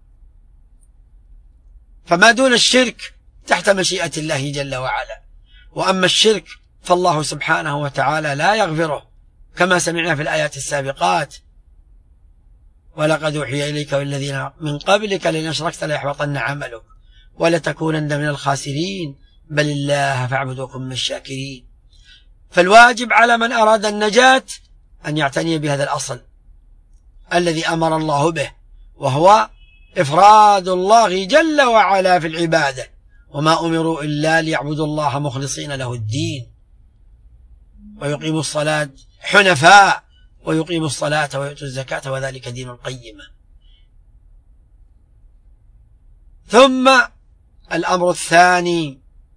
فما دون الشرك تحت مشيئة الله جل وعلا، وأما الشرك فالله سبحانه وتعالى لا يغفره، كما سمعنا في الآيات السابقات: ولقد أوحي إليك والذين من قبلك لئن أشركت ليحبطن عملك ولتكونن من الخاسرين بل الله فاعبد وكن من الشاكرين. فالواجب على من أراد النجاة أن يعتني بهذا الأصل الذي أمر الله به، وهو إفراد الله جل وعلا في العبادة، وما أمروا إلا ليعبدوا الله مخلصين له الدين ويقيموا الصلاة حنفاء ويقيموا الصلاة ويؤتوا الزكاة وذلك دين القيمة. ثم الأمر الثاني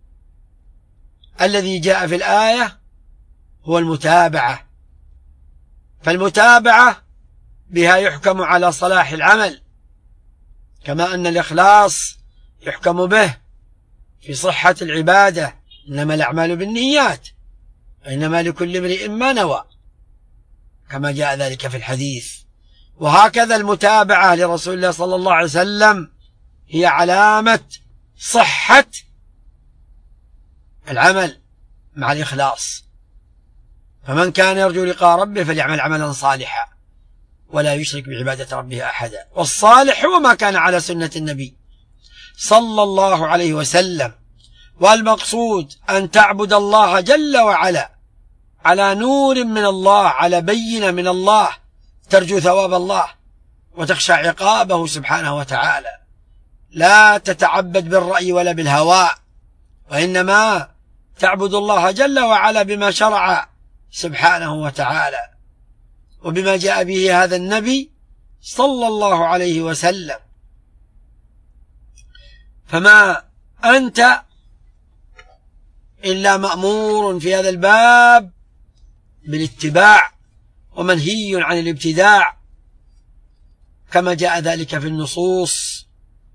الذي جاء في الآية هو المتابعة. فالمتابعة بها يحكم على صلاح العمل، كما أن الإخلاص يحكم به في صحة العبادة، إنما الأعمال بالنيات وإنما لكل امرئ ما نوى، كما جاء ذلك في الحديث. وهكذا المتابعة لرسول الله صلى الله عليه وسلم هي علامة صحة العمل مع الإخلاص. فمن كان يرجو لقاء ربه فليعمل عملا صالحا ولا يشرك بعبادة ربه أحدا. والصالح هو ما كان على سنة النبي صلى الله عليه وسلم. والمقصود أن تعبد الله جل وعلا على نور من الله، على بينة من الله، ترجو ثواب الله وتخشى عقابه سبحانه وتعالى، لا تتعبد بالرأي ولا بالهوى، وإنما تعبد الله جل وعلا بما شرع سبحانه وتعالى وبما جاء به هذا النبي صلى الله عليه وسلم. فما أنت إلا مأمور في هذا الباب بالاتباع ومنهي عن الابتداع، كما جاء ذلك في النصوص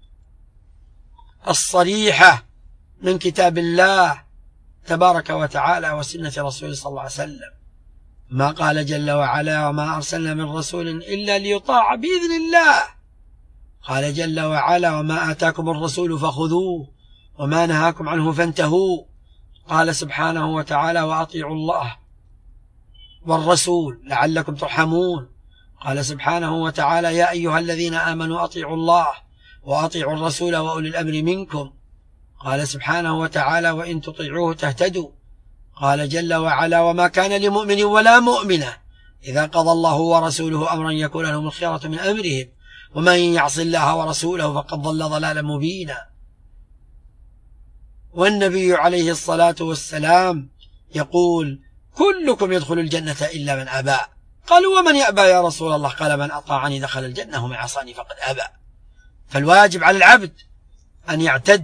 الصريحة من كتاب الله تبارك وتعالى وسنة رسوله صلى الله عليه وسلم. ما قال جل وعلا: وما أرسلنا من رسول إلا ليطاع بإذن الله. قال جل وعلا: وما آتاكم الرسول فخذوه وما نهاكم عنه فانتهوا. قال سبحانه وتعالى: وأطيعوا الله والرسول لعلكم ترحمون. قال سبحانه وتعالى: يا أيها الذين آمنوا أطيعوا الله وأطيعوا الرسول وأولي الأمر منكم. قال سبحانه وتعالى: وإن تطيعوه تهتدوا. قال جل وعلا: وما كان لمؤمن ولا مؤمنة إذا قضى الله ورسوله أمرا يكون لهم الخيرة من أمرهم ومن يعص الله ورسوله فقد ضل ضلالا مبينا. والنبي عليه الصلاة والسلام يقول: كلكم يدخل الجنة إلا من أبى. قالوا: ومن يأبى يا رسول الله؟ قال: من أطاعني دخل الجنة ومن عصاني فقد أبى. فالواجب على العبد أن يعتد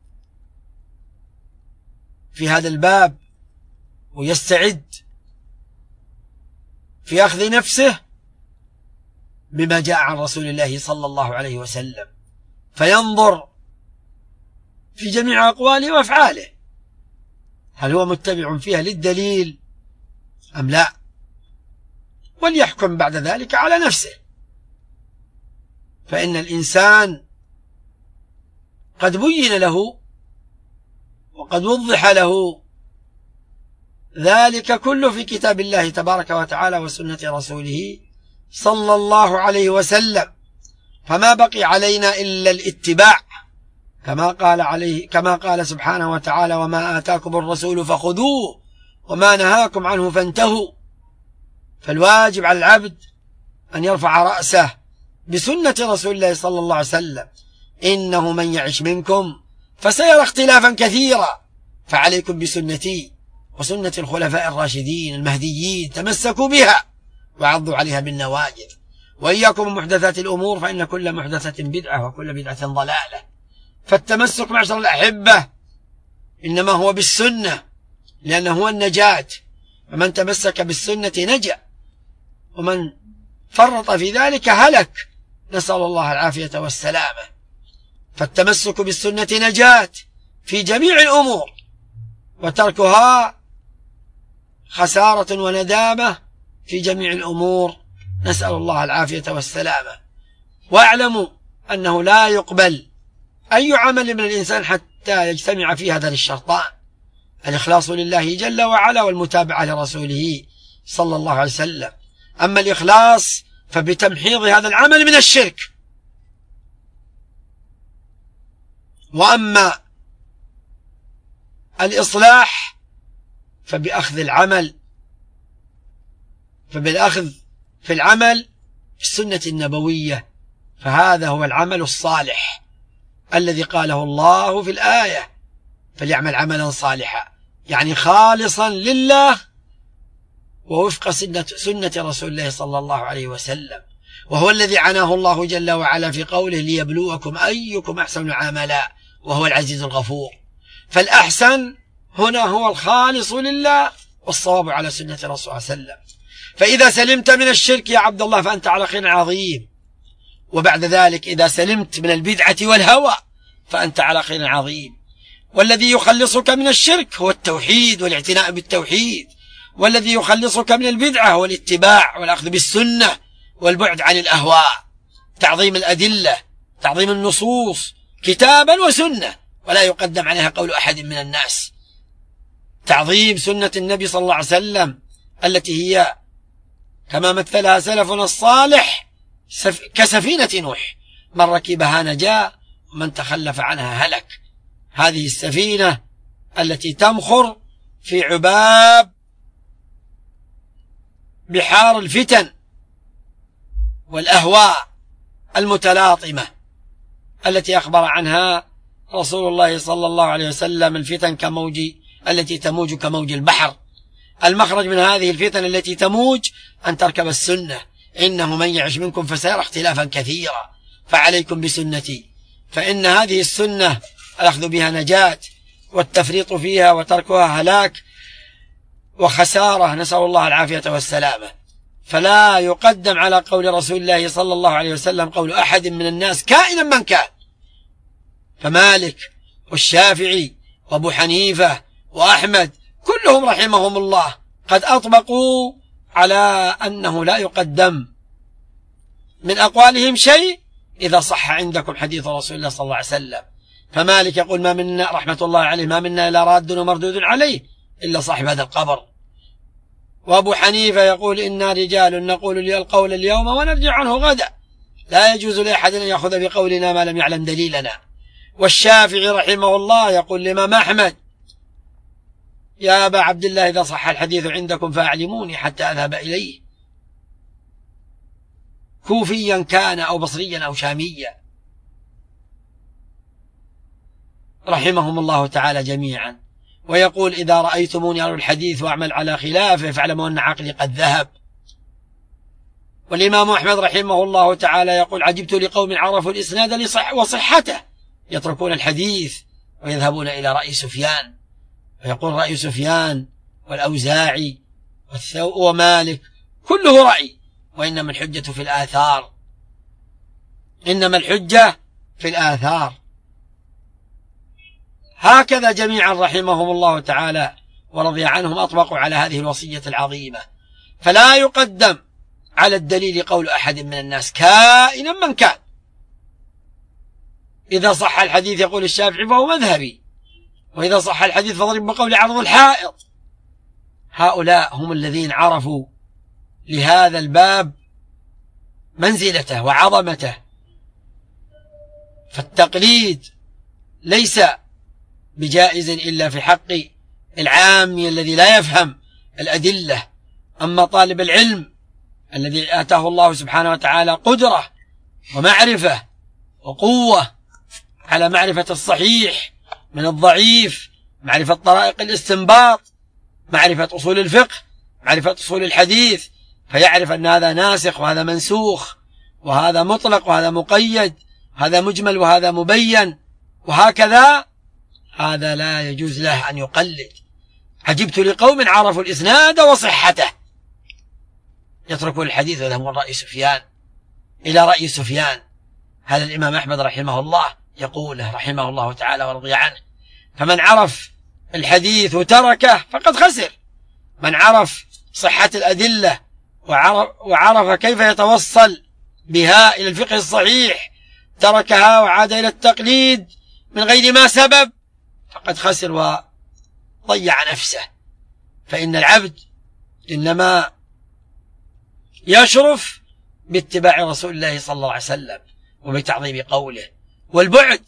في هذا الباب ويستعد في أخذ نفسه بما جاء عن رسول الله صلى الله عليه وسلم، فينظر في جميع أقواله وأفعاله هل هو متبع فيها للدليل أم لا، وليحكم بعد ذلك على نفسه. فإن الإنسان قد بين له وقد وضح له ذلك كله في كتاب الله تبارك وتعالى وسنة رسوله صلى الله عليه وسلم، فما بقي علينا إلا الاتباع، كما قال عليه كما قال سبحانه وتعالى: وما آتاكم الرسول فخذوه وما نهاكم عنه فانتهوا. فالواجب على العبد أن يرفع رأسه بسنة رسول الله صلى الله عليه وسلم: إنه من يعش منكم فسيرى اختلافا كثيرا فعليكم بسنتي وسنة الخلفاء الراشدين المهديين تمسكوا بها وعضوا عليها بالنواجذ. وإياكم ومحدثات الأمور فإن كل محدثة بدعة وكل بدعة ضلالة. فالتمسك معشر الأحبة إنما هو بالسنة، لأنه هو النجاة، فمن تمسك بالسنة نجا، ومن فرط في ذلك هلك، نسأل الله العافية والسلامة. فالتمسك بالسنة نجاة في جميع الأمور، وتركها خسارة وندامة في جميع الأمور، نسأل الله العافية والسلامة. واعلموا أنه لا يقبل أي عمل من الإنسان حتى يجتمع فيه هذان الشرطان: الإخلاص لله جل وعلا، والمتابعة لرسوله صلى الله عليه وسلم. أما الإخلاص فبتمحيض هذا العمل من الشرك، وأما الإصلاح فبأخذ العمل فبالأخذ في العمل بالسنة النبوية، فهذا هو العمل الصالح الذي قاله الله في الآية: فليعمل عملا صالحا، يعني خالصا لله ووفق سنة, سنة رسول الله صلى الله عليه وسلم، وهو الذي عناه الله جل وعلا في قوله: ليبلوكم أيكم أحسن عملا وهو العزيز الغفور. فالأحسن هنا هو الخالص لله، والصواب على سنة رسول الله صلى الله عليه وسلم. فإذا سلمت من الشرك يا عبد الله فأنت على خير عظيم، وبعد ذلك إذا سلمت من البدعة والهوى فأنت على خير عظيم. والذي يخلصك من الشرك هو التوحيد والاعتناء بالتوحيد، والذي يخلصك من البدعة هو الاتباع والأخذ بالسنة والبعد عن الأهواء، تعظيم الأدلة، تعظيم النصوص كتابا وسنة، ولا يقدم عليها قول أحد من الناس، تعظيم سنة النبي صلى الله عليه وسلم التي هي كما مثلها سلفنا الصالح كسفينة نوح: من ركبها نجا ومن تخلف عنها هلك. هذه السفينة التي تمخر في عباب بحار الفتن والأهواء المتلاطمة التي أخبر عنها رسول الله صلى الله عليه وسلم: الفتن كموج التي تموج كموج البحر. المخرج من هذه الفتن التي تموج أن تركب السنة: إنه من يعش منكم فسيرى اختلافا كثيرا، فعليكم بسنتي، فإن هذه السنة الأخذ بها نجاة، والتفريط فيها وتركها هلاك وخسارة، نسأل الله العافية والسلامة. فلا يقدم على قول رسول الله صلى الله عليه وسلم قول أحد من الناس كائنا من كان. فمالك والشافعي وأبو حنيفة وأحمد كلهم رحمهم الله قد أطبقوا على أنه لا يقدم من أقوالهم شيء إذا صح عندكم حديث رسول الله صلى الله عليه وسلم. فمالك يقول: ما منا رحمة الله عليه ما منا إلا راد ومردود عليه إلا صاحب هذا القبر. وأبو حنيفة يقول: إنا رجال نقول القول اليوم ونرجع عنه غدا، لا يجوز لأحد أن يأخذ بقولنا ما لم يعلم دليلنا. والشافعي رحمه الله يقول لإمام أحمد: يا أبا عبد الله إذا صح الحديث عندكم فأعلموني حتى أذهب إليه، كوفيا كان أو بصريا أو شاميا، رحمهم الله تعالى جميعا. ويقول: إذا رأيتموني أروي الحديث وأعمل على خلافه فاعلموا أن عقلي قد ذهب. والإمام أحمد رحمه الله تعالى يقول: عجبت لقوم عرفوا الإسناد لصح وصحته يتركون الحديث ويذهبون إلى رأي سفيان. ويقول: رأي سفيان والأوزاعي ومالك كله رأي، وإنما الحجة في الآثار، إنما الحجة في الآثار. هكذا جميعا رحمهم الله تعالى ورضي عنهم أطبقوا على هذه الوصية العظيمة. فلا يقدم على الدليل قول أحد من الناس كائنا من كان. إذا صح الحديث يقول الشافعي فهو مذهبي، وإذا صح الحديث فضرب بقول عرض الحائط. هؤلاء هم الذين عرفوا لهذا الباب منزلته وعظمته. فالتقليد ليس بجائز إلا في حق العامي الذي لا يفهم الأدلة. أما طالب العلم الذي آتاه الله سبحانه وتعالى قدرة ومعرفة وقوة على معرفة الصحيح من الضعيف، معرفة طرائق الاستنباط، معرفة أصول الفقه، معرفة أصول الحديث، فيعرف أن هذا ناسخ وهذا منسوخ وهذا مطلق وهذا مقيد، هذا مجمل وهذا مبين، وهكذا، هذا لا يجوز له أن يقلد. عجبت لقوم عرفوا الإسناد وصحته، يتركون الحديث ويذهبون رأي سفيان إلى رأي سفيان. هذا الإمام أحمد رحمه الله يقوله رحمه الله تعالى ورضي عنه: فمن عرف الحديث وتركه فقد خسر. من عرف صحة الأدلة وعرف, وعرف كيف يتوصل بها إلى الفقه الصحيح، تركها وعاد إلى التقليد من غير ما سبب، فقد خسر وضيع نفسه. فإن العبد إنما يشرف باتباع رسول الله صلى الله عليه وسلم وبتعظيم قوله، والبعد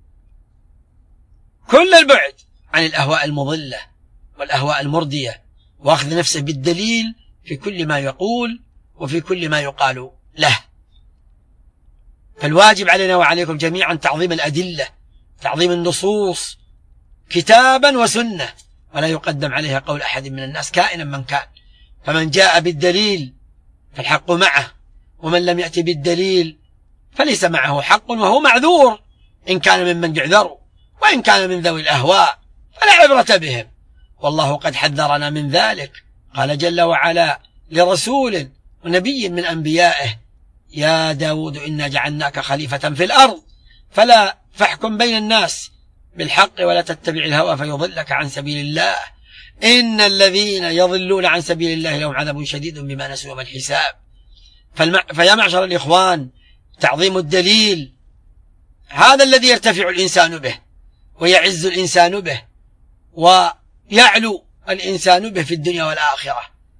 كل البعد عن الأهواء المضلة والأهواء المردية، وأخذ نفسه بالدليل في كل ما يقول وفي كل ما يقال له. فالواجب علينا وعليكم جميعا تعظيم الأدلة، تعظيم النصوص كتابا وسنة، ولا يقدم عليها قول أحد من الناس كائنا من كان. فمن جاء بالدليل فالحق معه، ومن لم يأتي بالدليل فليس معه حق، وهو معذور إن كان ممن يعذر، وإن كان من ذوي الأهواء فلا عبرة بهم، والله قد حذرنا من ذلك. قال جل وعلا لرسول ونبي من أنبيائه: يا داود إنا جعلناك خليفة في الأرض فلا فاحكم بين الناس بالحق ولا تتبع الهوى فيضلك عن سبيل الله إن الذين يضلون عن سبيل الله لهم عذاب شديد بما نسوا يوم الحساب. فيا معشر الإخوان، تعظيم الدليل هذا الذي يرتفع الإنسان به ويعز الإنسان به ويعلو الإنسان به في الدنيا والآخرة،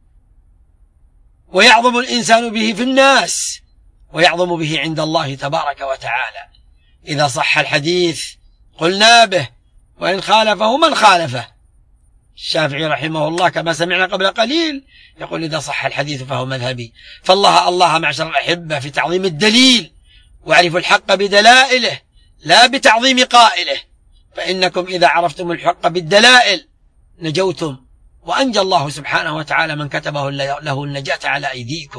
ويعظم الإنسان به في الناس، ويعظم به عند الله تبارك وتعالى. إذا صح الحديث قلنا به، وإن خالفه من خالفه. الشافعي رحمه الله كما سمعنا قبل قليل يقول: إذا صح الحديث فهو مذهبي. فالله الله معشر الأحبة في تعظيم الدليل، واعرفوا الحق بدلائله لا بتعظيم قائله، فإنكم إذا عرفتم الحق بالدلائل نجوتم، وأنجى الله سبحانه وتعالى من كتبه له النجاة على أيديكم.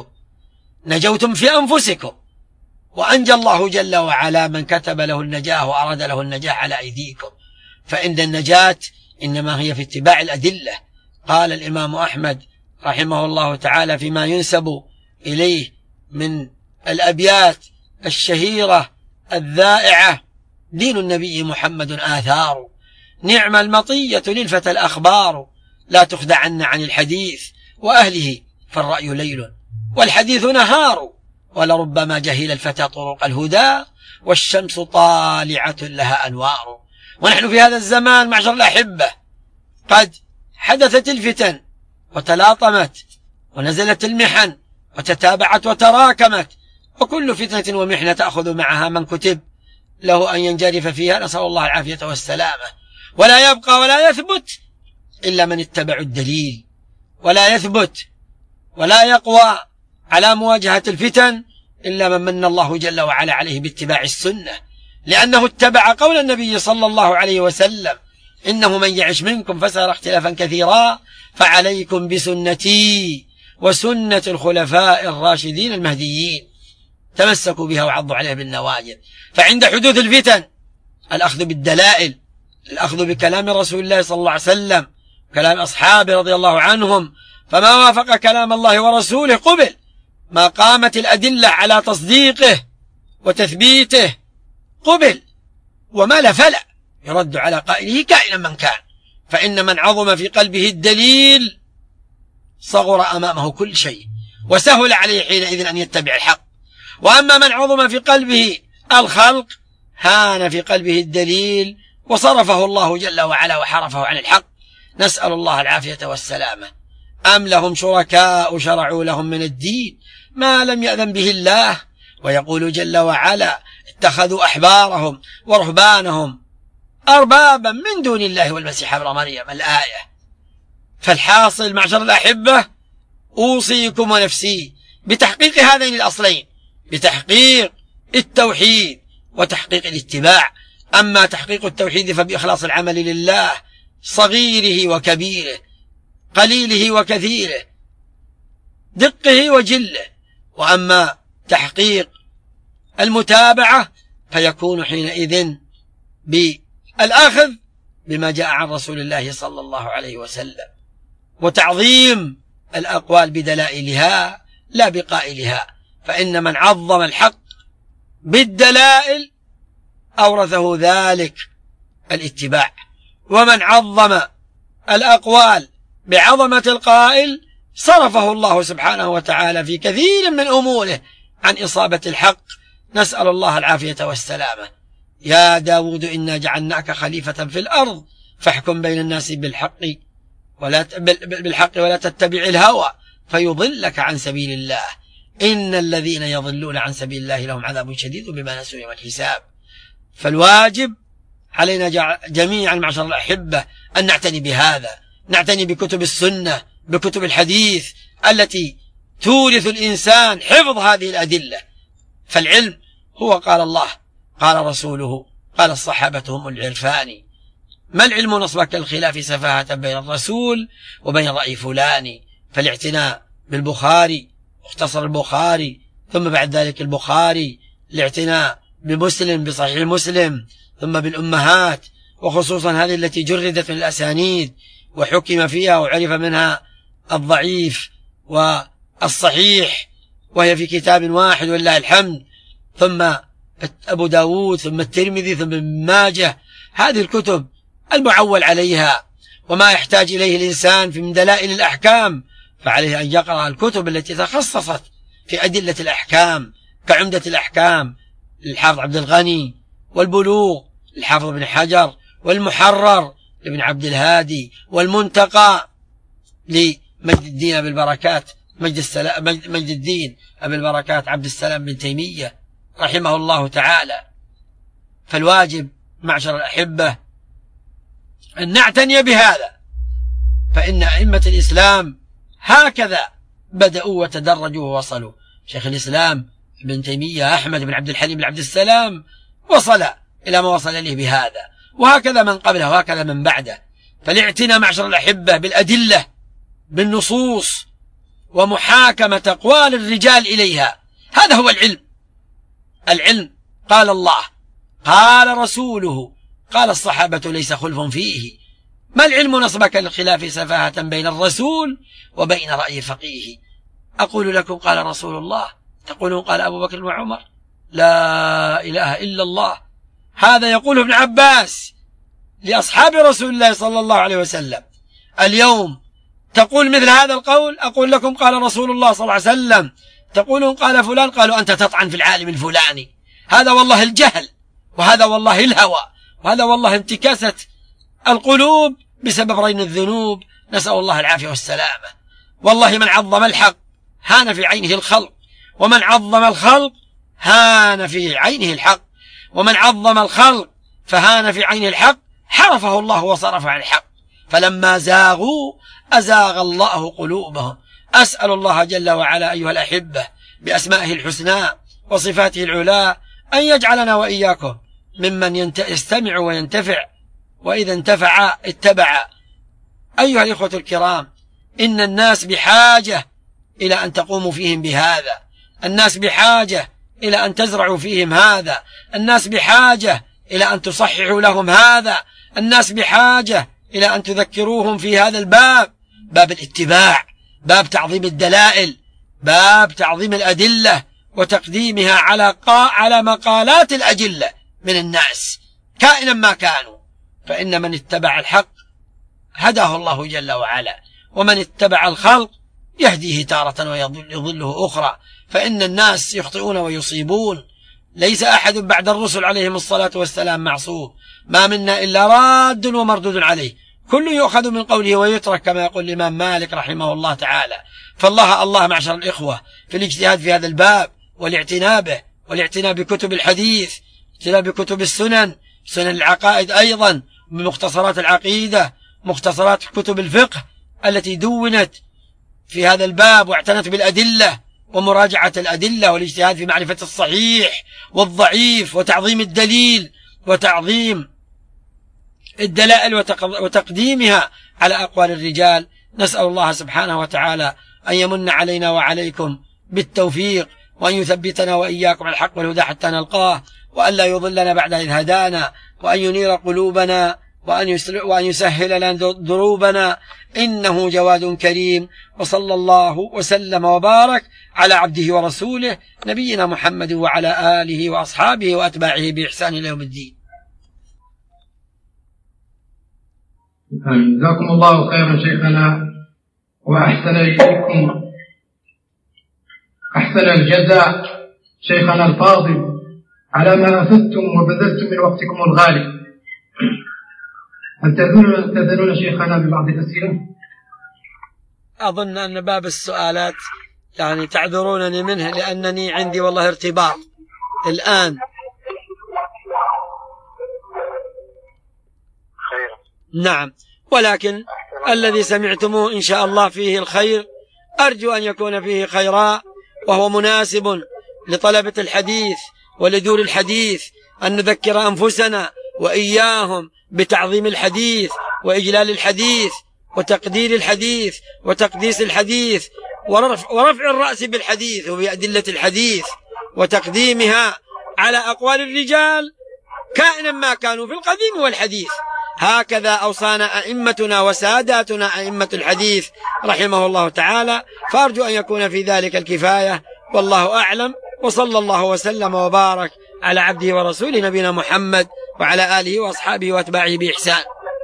نجوتم في أنفسكم، وأنجى الله جل وعلا من كتب له النجاة وأراد له النجاة على أيديكم. فإن النجاة إنما هي في اتباع الأدلة. قال الإمام أحمد رحمه الله تعالى فيما ينسب إليه من الأبيات الشهيرة الذائعة: دين النبي محمد آثار، نعم المطية للفتى الأخبار، لا تخدعن عن الحديث وأهله فالرأي ليل والحديث نهار، ولربما جهل الفتى طرق الهدى والشمس طالعة لها أنوار. ونحن في هذا الزمان معشر الأحبة قد حدثت الفتن وتلاطمت ونزلت المحن وتتابعت وتراكمت، وكل فتنة ومحنة تأخذ معها من كتب له أن ينجرف فيها، نسأل الله العافية والسلامة. ولا يبقى ولا يثبت إلا من اتبع الدليل، ولا يثبت ولا يقوى على مواجهة الفتن إلا من من الله جل وعلا عليه باتباع السنة، لأنه اتبع قول النبي صلى الله عليه وسلم: إنه من يعش منكم فسيرى اختلافا كثيرا فعليكم بسنتي وسنة الخلفاء الراشدين المهديين، تمسكوا بها وعضوا عليها بالنواجذ. فعند حدوث الفتن الأخذ بالدلائل، الأخذ بكلام رسول الله صلى الله عليه وسلم، كلام أصحابه رضي الله عنهم، فما وافق كلام الله ورسوله قبل، ما قامت الأدلة على تصديقه وتثبيته قبل، وما لا فلا يرد على قائله كائنا من كان. فإن من عظم في قلبه الدليل صغر أمامه كل شيء، وسهل عليه حينئذ أن يتبع الحق. وأما من عظم في قلبه الخلق هان في قلبه الدليل وصرفه الله جل وعلا وحرفه عن الحق، نسأل الله العافية والسلامة. أم لهم شركاء شرعوا لهم من الدين ما لم يأذن به الله، ويقول جل وعلا: اتخذوا أحبارهم ورهبانهم أربابا من دون الله والمسيح ابن مريم. الآية. فالحاصل معشر الأحبة، أوصيكم ونفسي بتحقيق هذين الأصلين، بتحقيق التوحيد وتحقيق الاتباع. أما تحقيق التوحيد فبإخلاص العمل لله صغيره وكبيره، قليله وكثيره، دقه وجله. وأما تحقيق المتابعة، فيكون حينئذ بالأخذ بما جاء عن رسول الله صلى الله عليه وسلم، وتعظيم الأقوال بدلائلها لا بقائلها. فإن من عظم الحق بالدلائل أورثه ذلك الاتباع، ومن عظم الأقوال بعظمة القائل صرفه الله سبحانه وتعالى في كثير من أموره عن إصابة الحق. نسأل الله العافية والسلامة. يا داود إنا جعلناك خليفة في الأرض فاحكم بين الناس بالحق ولا بالحق ولا تتبع الهوى فيضلك عن سبيل الله، إن الذين يضلون عن سبيل الله لهم عذاب شديد بما نسوا يوم الحساب. فالواجب علينا جميعا معشر الأحبة أن نعتني بهذا، نعتني بكتب السنة، بكتب الحديث التي تورث الإنسان حفظ هذه الأدلة. فالعلم هو قال الله قال رسوله قال الصحابة هم العرفان. ما العلم نصبك الخلاف سفاهة بين الرسول وبين رأي فلان. فالاعتناء بالبخاري، مختصر البخاري، ثم بعد ذلك البخاري، الاعتناء بمسلم بصحيح مسلم، ثم بالأمهات، وخصوصا هذه التي جردت من الأسانيد وحكم فيها وعرف منها الضعيف والصحيح، وهي في كتاب واحد ولله الحمد، ثم أبو داود، ثم الترمذي، ثم ابن ماجه. هذه الكتب المعول عليها وما يحتاج إليه الإنسان من دلائل الأحكام، فعليه أن يقرأ الكتب التي تخصصت في أدلة الأحكام كعمدة الأحكام للحافظ عبد الغني، والبلوغ للحافظ ابن حجر، والمحرر لابن عبد الهادي، والمنتقى لمجد الدين أبي البركات مجد, السلام مجد الدين أبي البركات عبد السلام بن تيمية رحمه الله تعالى. فالواجب معشر الأحبة أن نعتني بهذا، فإن أئمة الإسلام هكذا بدأوا وتدرجوا ووصلوا. شيخ الإسلام ابن تيمية أحمد بن عبد الحليم بن عبد السلام وصل إلى ما وصل إليه بهذا، وهكذا من قبله وهكذا من بعده. فالاعتناء معشر الأحبة بالأدلة بالنصوص ومحاكمة أقوال الرجال إليها، هذا هو العلم. العلم قال الله قال رسوله قال الصحابة ليس خلف فيه. ما العلم نصبك للخلاف سفاهة بين الرسول وبين رأي فقيه. أقول لكم قال رسول الله، تقولون قال أبو بكر وعمر. لا إله إلا الله. هذا يقوله ابن عباس لأصحاب رسول الله صلى الله عليه وسلم. اليوم تقول مثل هذا القول، أقول لكم قال رسول الله صلى الله عليه وسلم، تقولون قال فلان، قالوا أنت تطعن في العالم الفلاني. هذا والله الجهل، وهذا والله الهوى، وهذا والله انتكاسة القلوب بسبب رين الذنوب. نسأل الله العافية والسلامة. والله من عظم الحق هان في عينه الخلق، ومن عظم الخلق هان في عينه الحق، ومن عظم الخلق فهان في عينه الحق حرفه الله وصرف عن الحق. فلما زاغوا أزاغ الله قلوبهم. أسأل الله جل وعلا أيها الأحبة بأسمائه الحسنى وصفاته العلا أن يجعلنا وإياكم ممن يستمع وينتفع، وإذا انتفع اتبع. أيها الإخوة الكرام، إن الناس بحاجة إلى أن تقوموا فيهم بهذا، الناس بحاجة إلى أن تزرعوا فيهم هذا، الناس بحاجة إلى أن تصححوا لهم هذا، الناس بحاجة إلى أن تذكروهم في هذا الباب، باب الاتباع، باب تعظيم الدلائل، باب تعظيم الأدلة وتقديمها على على مقالات الأجلة من الناس كائنا ما كانوا. فإن من اتبع الحق هداه الله جل وعلا، ومن اتبع الخلق يهديه تارة ويضله أخرى. فإن الناس يخطئون ويصيبون، ليس أحد بعد الرسل عليهم الصلاة والسلام معصوم، ما منا إلا راد ومردود عليه، كل يؤخذ من قوله ويترك، كما يقول الإمام مالك رحمه الله تعالى. فالله الله معشر الإخوة في الاجتهاد في هذا الباب والاعتناء به، والاعتناء بكتب الحديث، الاعتناء بكتب السنن، سنن العقائد أيضا، بمختصرات العقيدة، مختصرات كتب الفقه التي دونت في هذا الباب، واعتنت بالأدلة ومراجعة الأدلة والاجتهاد في معرفة الصحيح والضعيف وتعظيم الدليل وتعظيم الدلائل وتقديمها على أقوال الرجال. نسأل الله سبحانه وتعالى أن يمن علينا وعليكم بالتوفيق وأن يثبتنا وإياكم على الحق والهدى حتى نلقاه، وأن لا يضلنا بعد إذ هدانا، وأن ينير قلوبنا، وأن يسهل لنا دروبنا، إنه جواد كريم. وصلى الله وسلم وبارك على عبده ورسوله نبينا محمد وعلى آله وأصحابه وأتباعه بإحسان إلى يوم الدين. جزاكم الله خيرا شيخنا، وأحسن إليكم أحسن الجزاء شيخنا الفاضل على ما أفدتم وبذلتم من وقتكم الغالي. هل تأذنون شيخنا ببعض الأسئلة؟ أظن أن باب السؤالات يعني تعذرونني منه، لأنني عندي والله ارتباط الآن. نعم، ولكن الذي سمعتموه إن شاء الله فيه الخير، أرجو أن يكون فيه خيرا، وهو مناسب لطلبة الحديث ولدور الحديث أن نذكر أنفسنا وإياهم بتعظيم الحديث وإجلال الحديث وتقدير الحديث وتقديس الحديث ورفع, ورفع الرأس بالحديث وبأدلة الحديث وتقديمها على أقوال الرجال كائنا ما كانوا في القديم والحديث. هكذا أوصانا أئمتنا وساداتنا أئمة الحديث رحمه الله تعالى، فأرجو أن يكون في ذلك الكفاية، والله أعلم. وصلى الله وسلم وبارك على عبده ورسوله نبينا محمد وعلى آله وأصحابه وأتباعه بإحسان.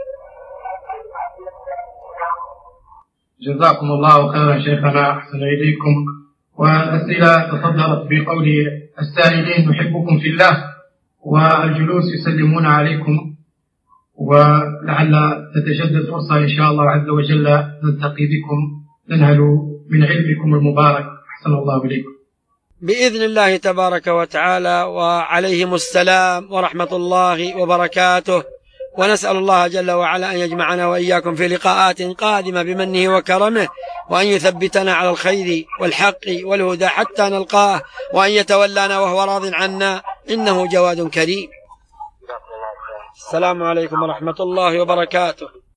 جزاكم الله خيرا شيخنا، أحسن إليكم. والأسئلة تصدرت بقول السائلين نحبكم في الله، والجلوس يسلمون عليكم، ولعل تتجدد فرصة إن شاء الله عز وجل نلتقي بكم ننهل من علمكم المبارك. أحسن الله إليكم بإذن الله تبارك وتعالى، وعليهم السلام ورحمة الله وبركاته. ونسأل الله جل وعلا أن يجمعنا وإياكم في لقاءات قادمة بمنه وكرمه، وأن يثبتنا على الخير والحق والهدى حتى نلقاه، وأن يتولانا وهو راض عنا، إنه جواد كريم. السلام عليكم ورحمة الله وبركاته.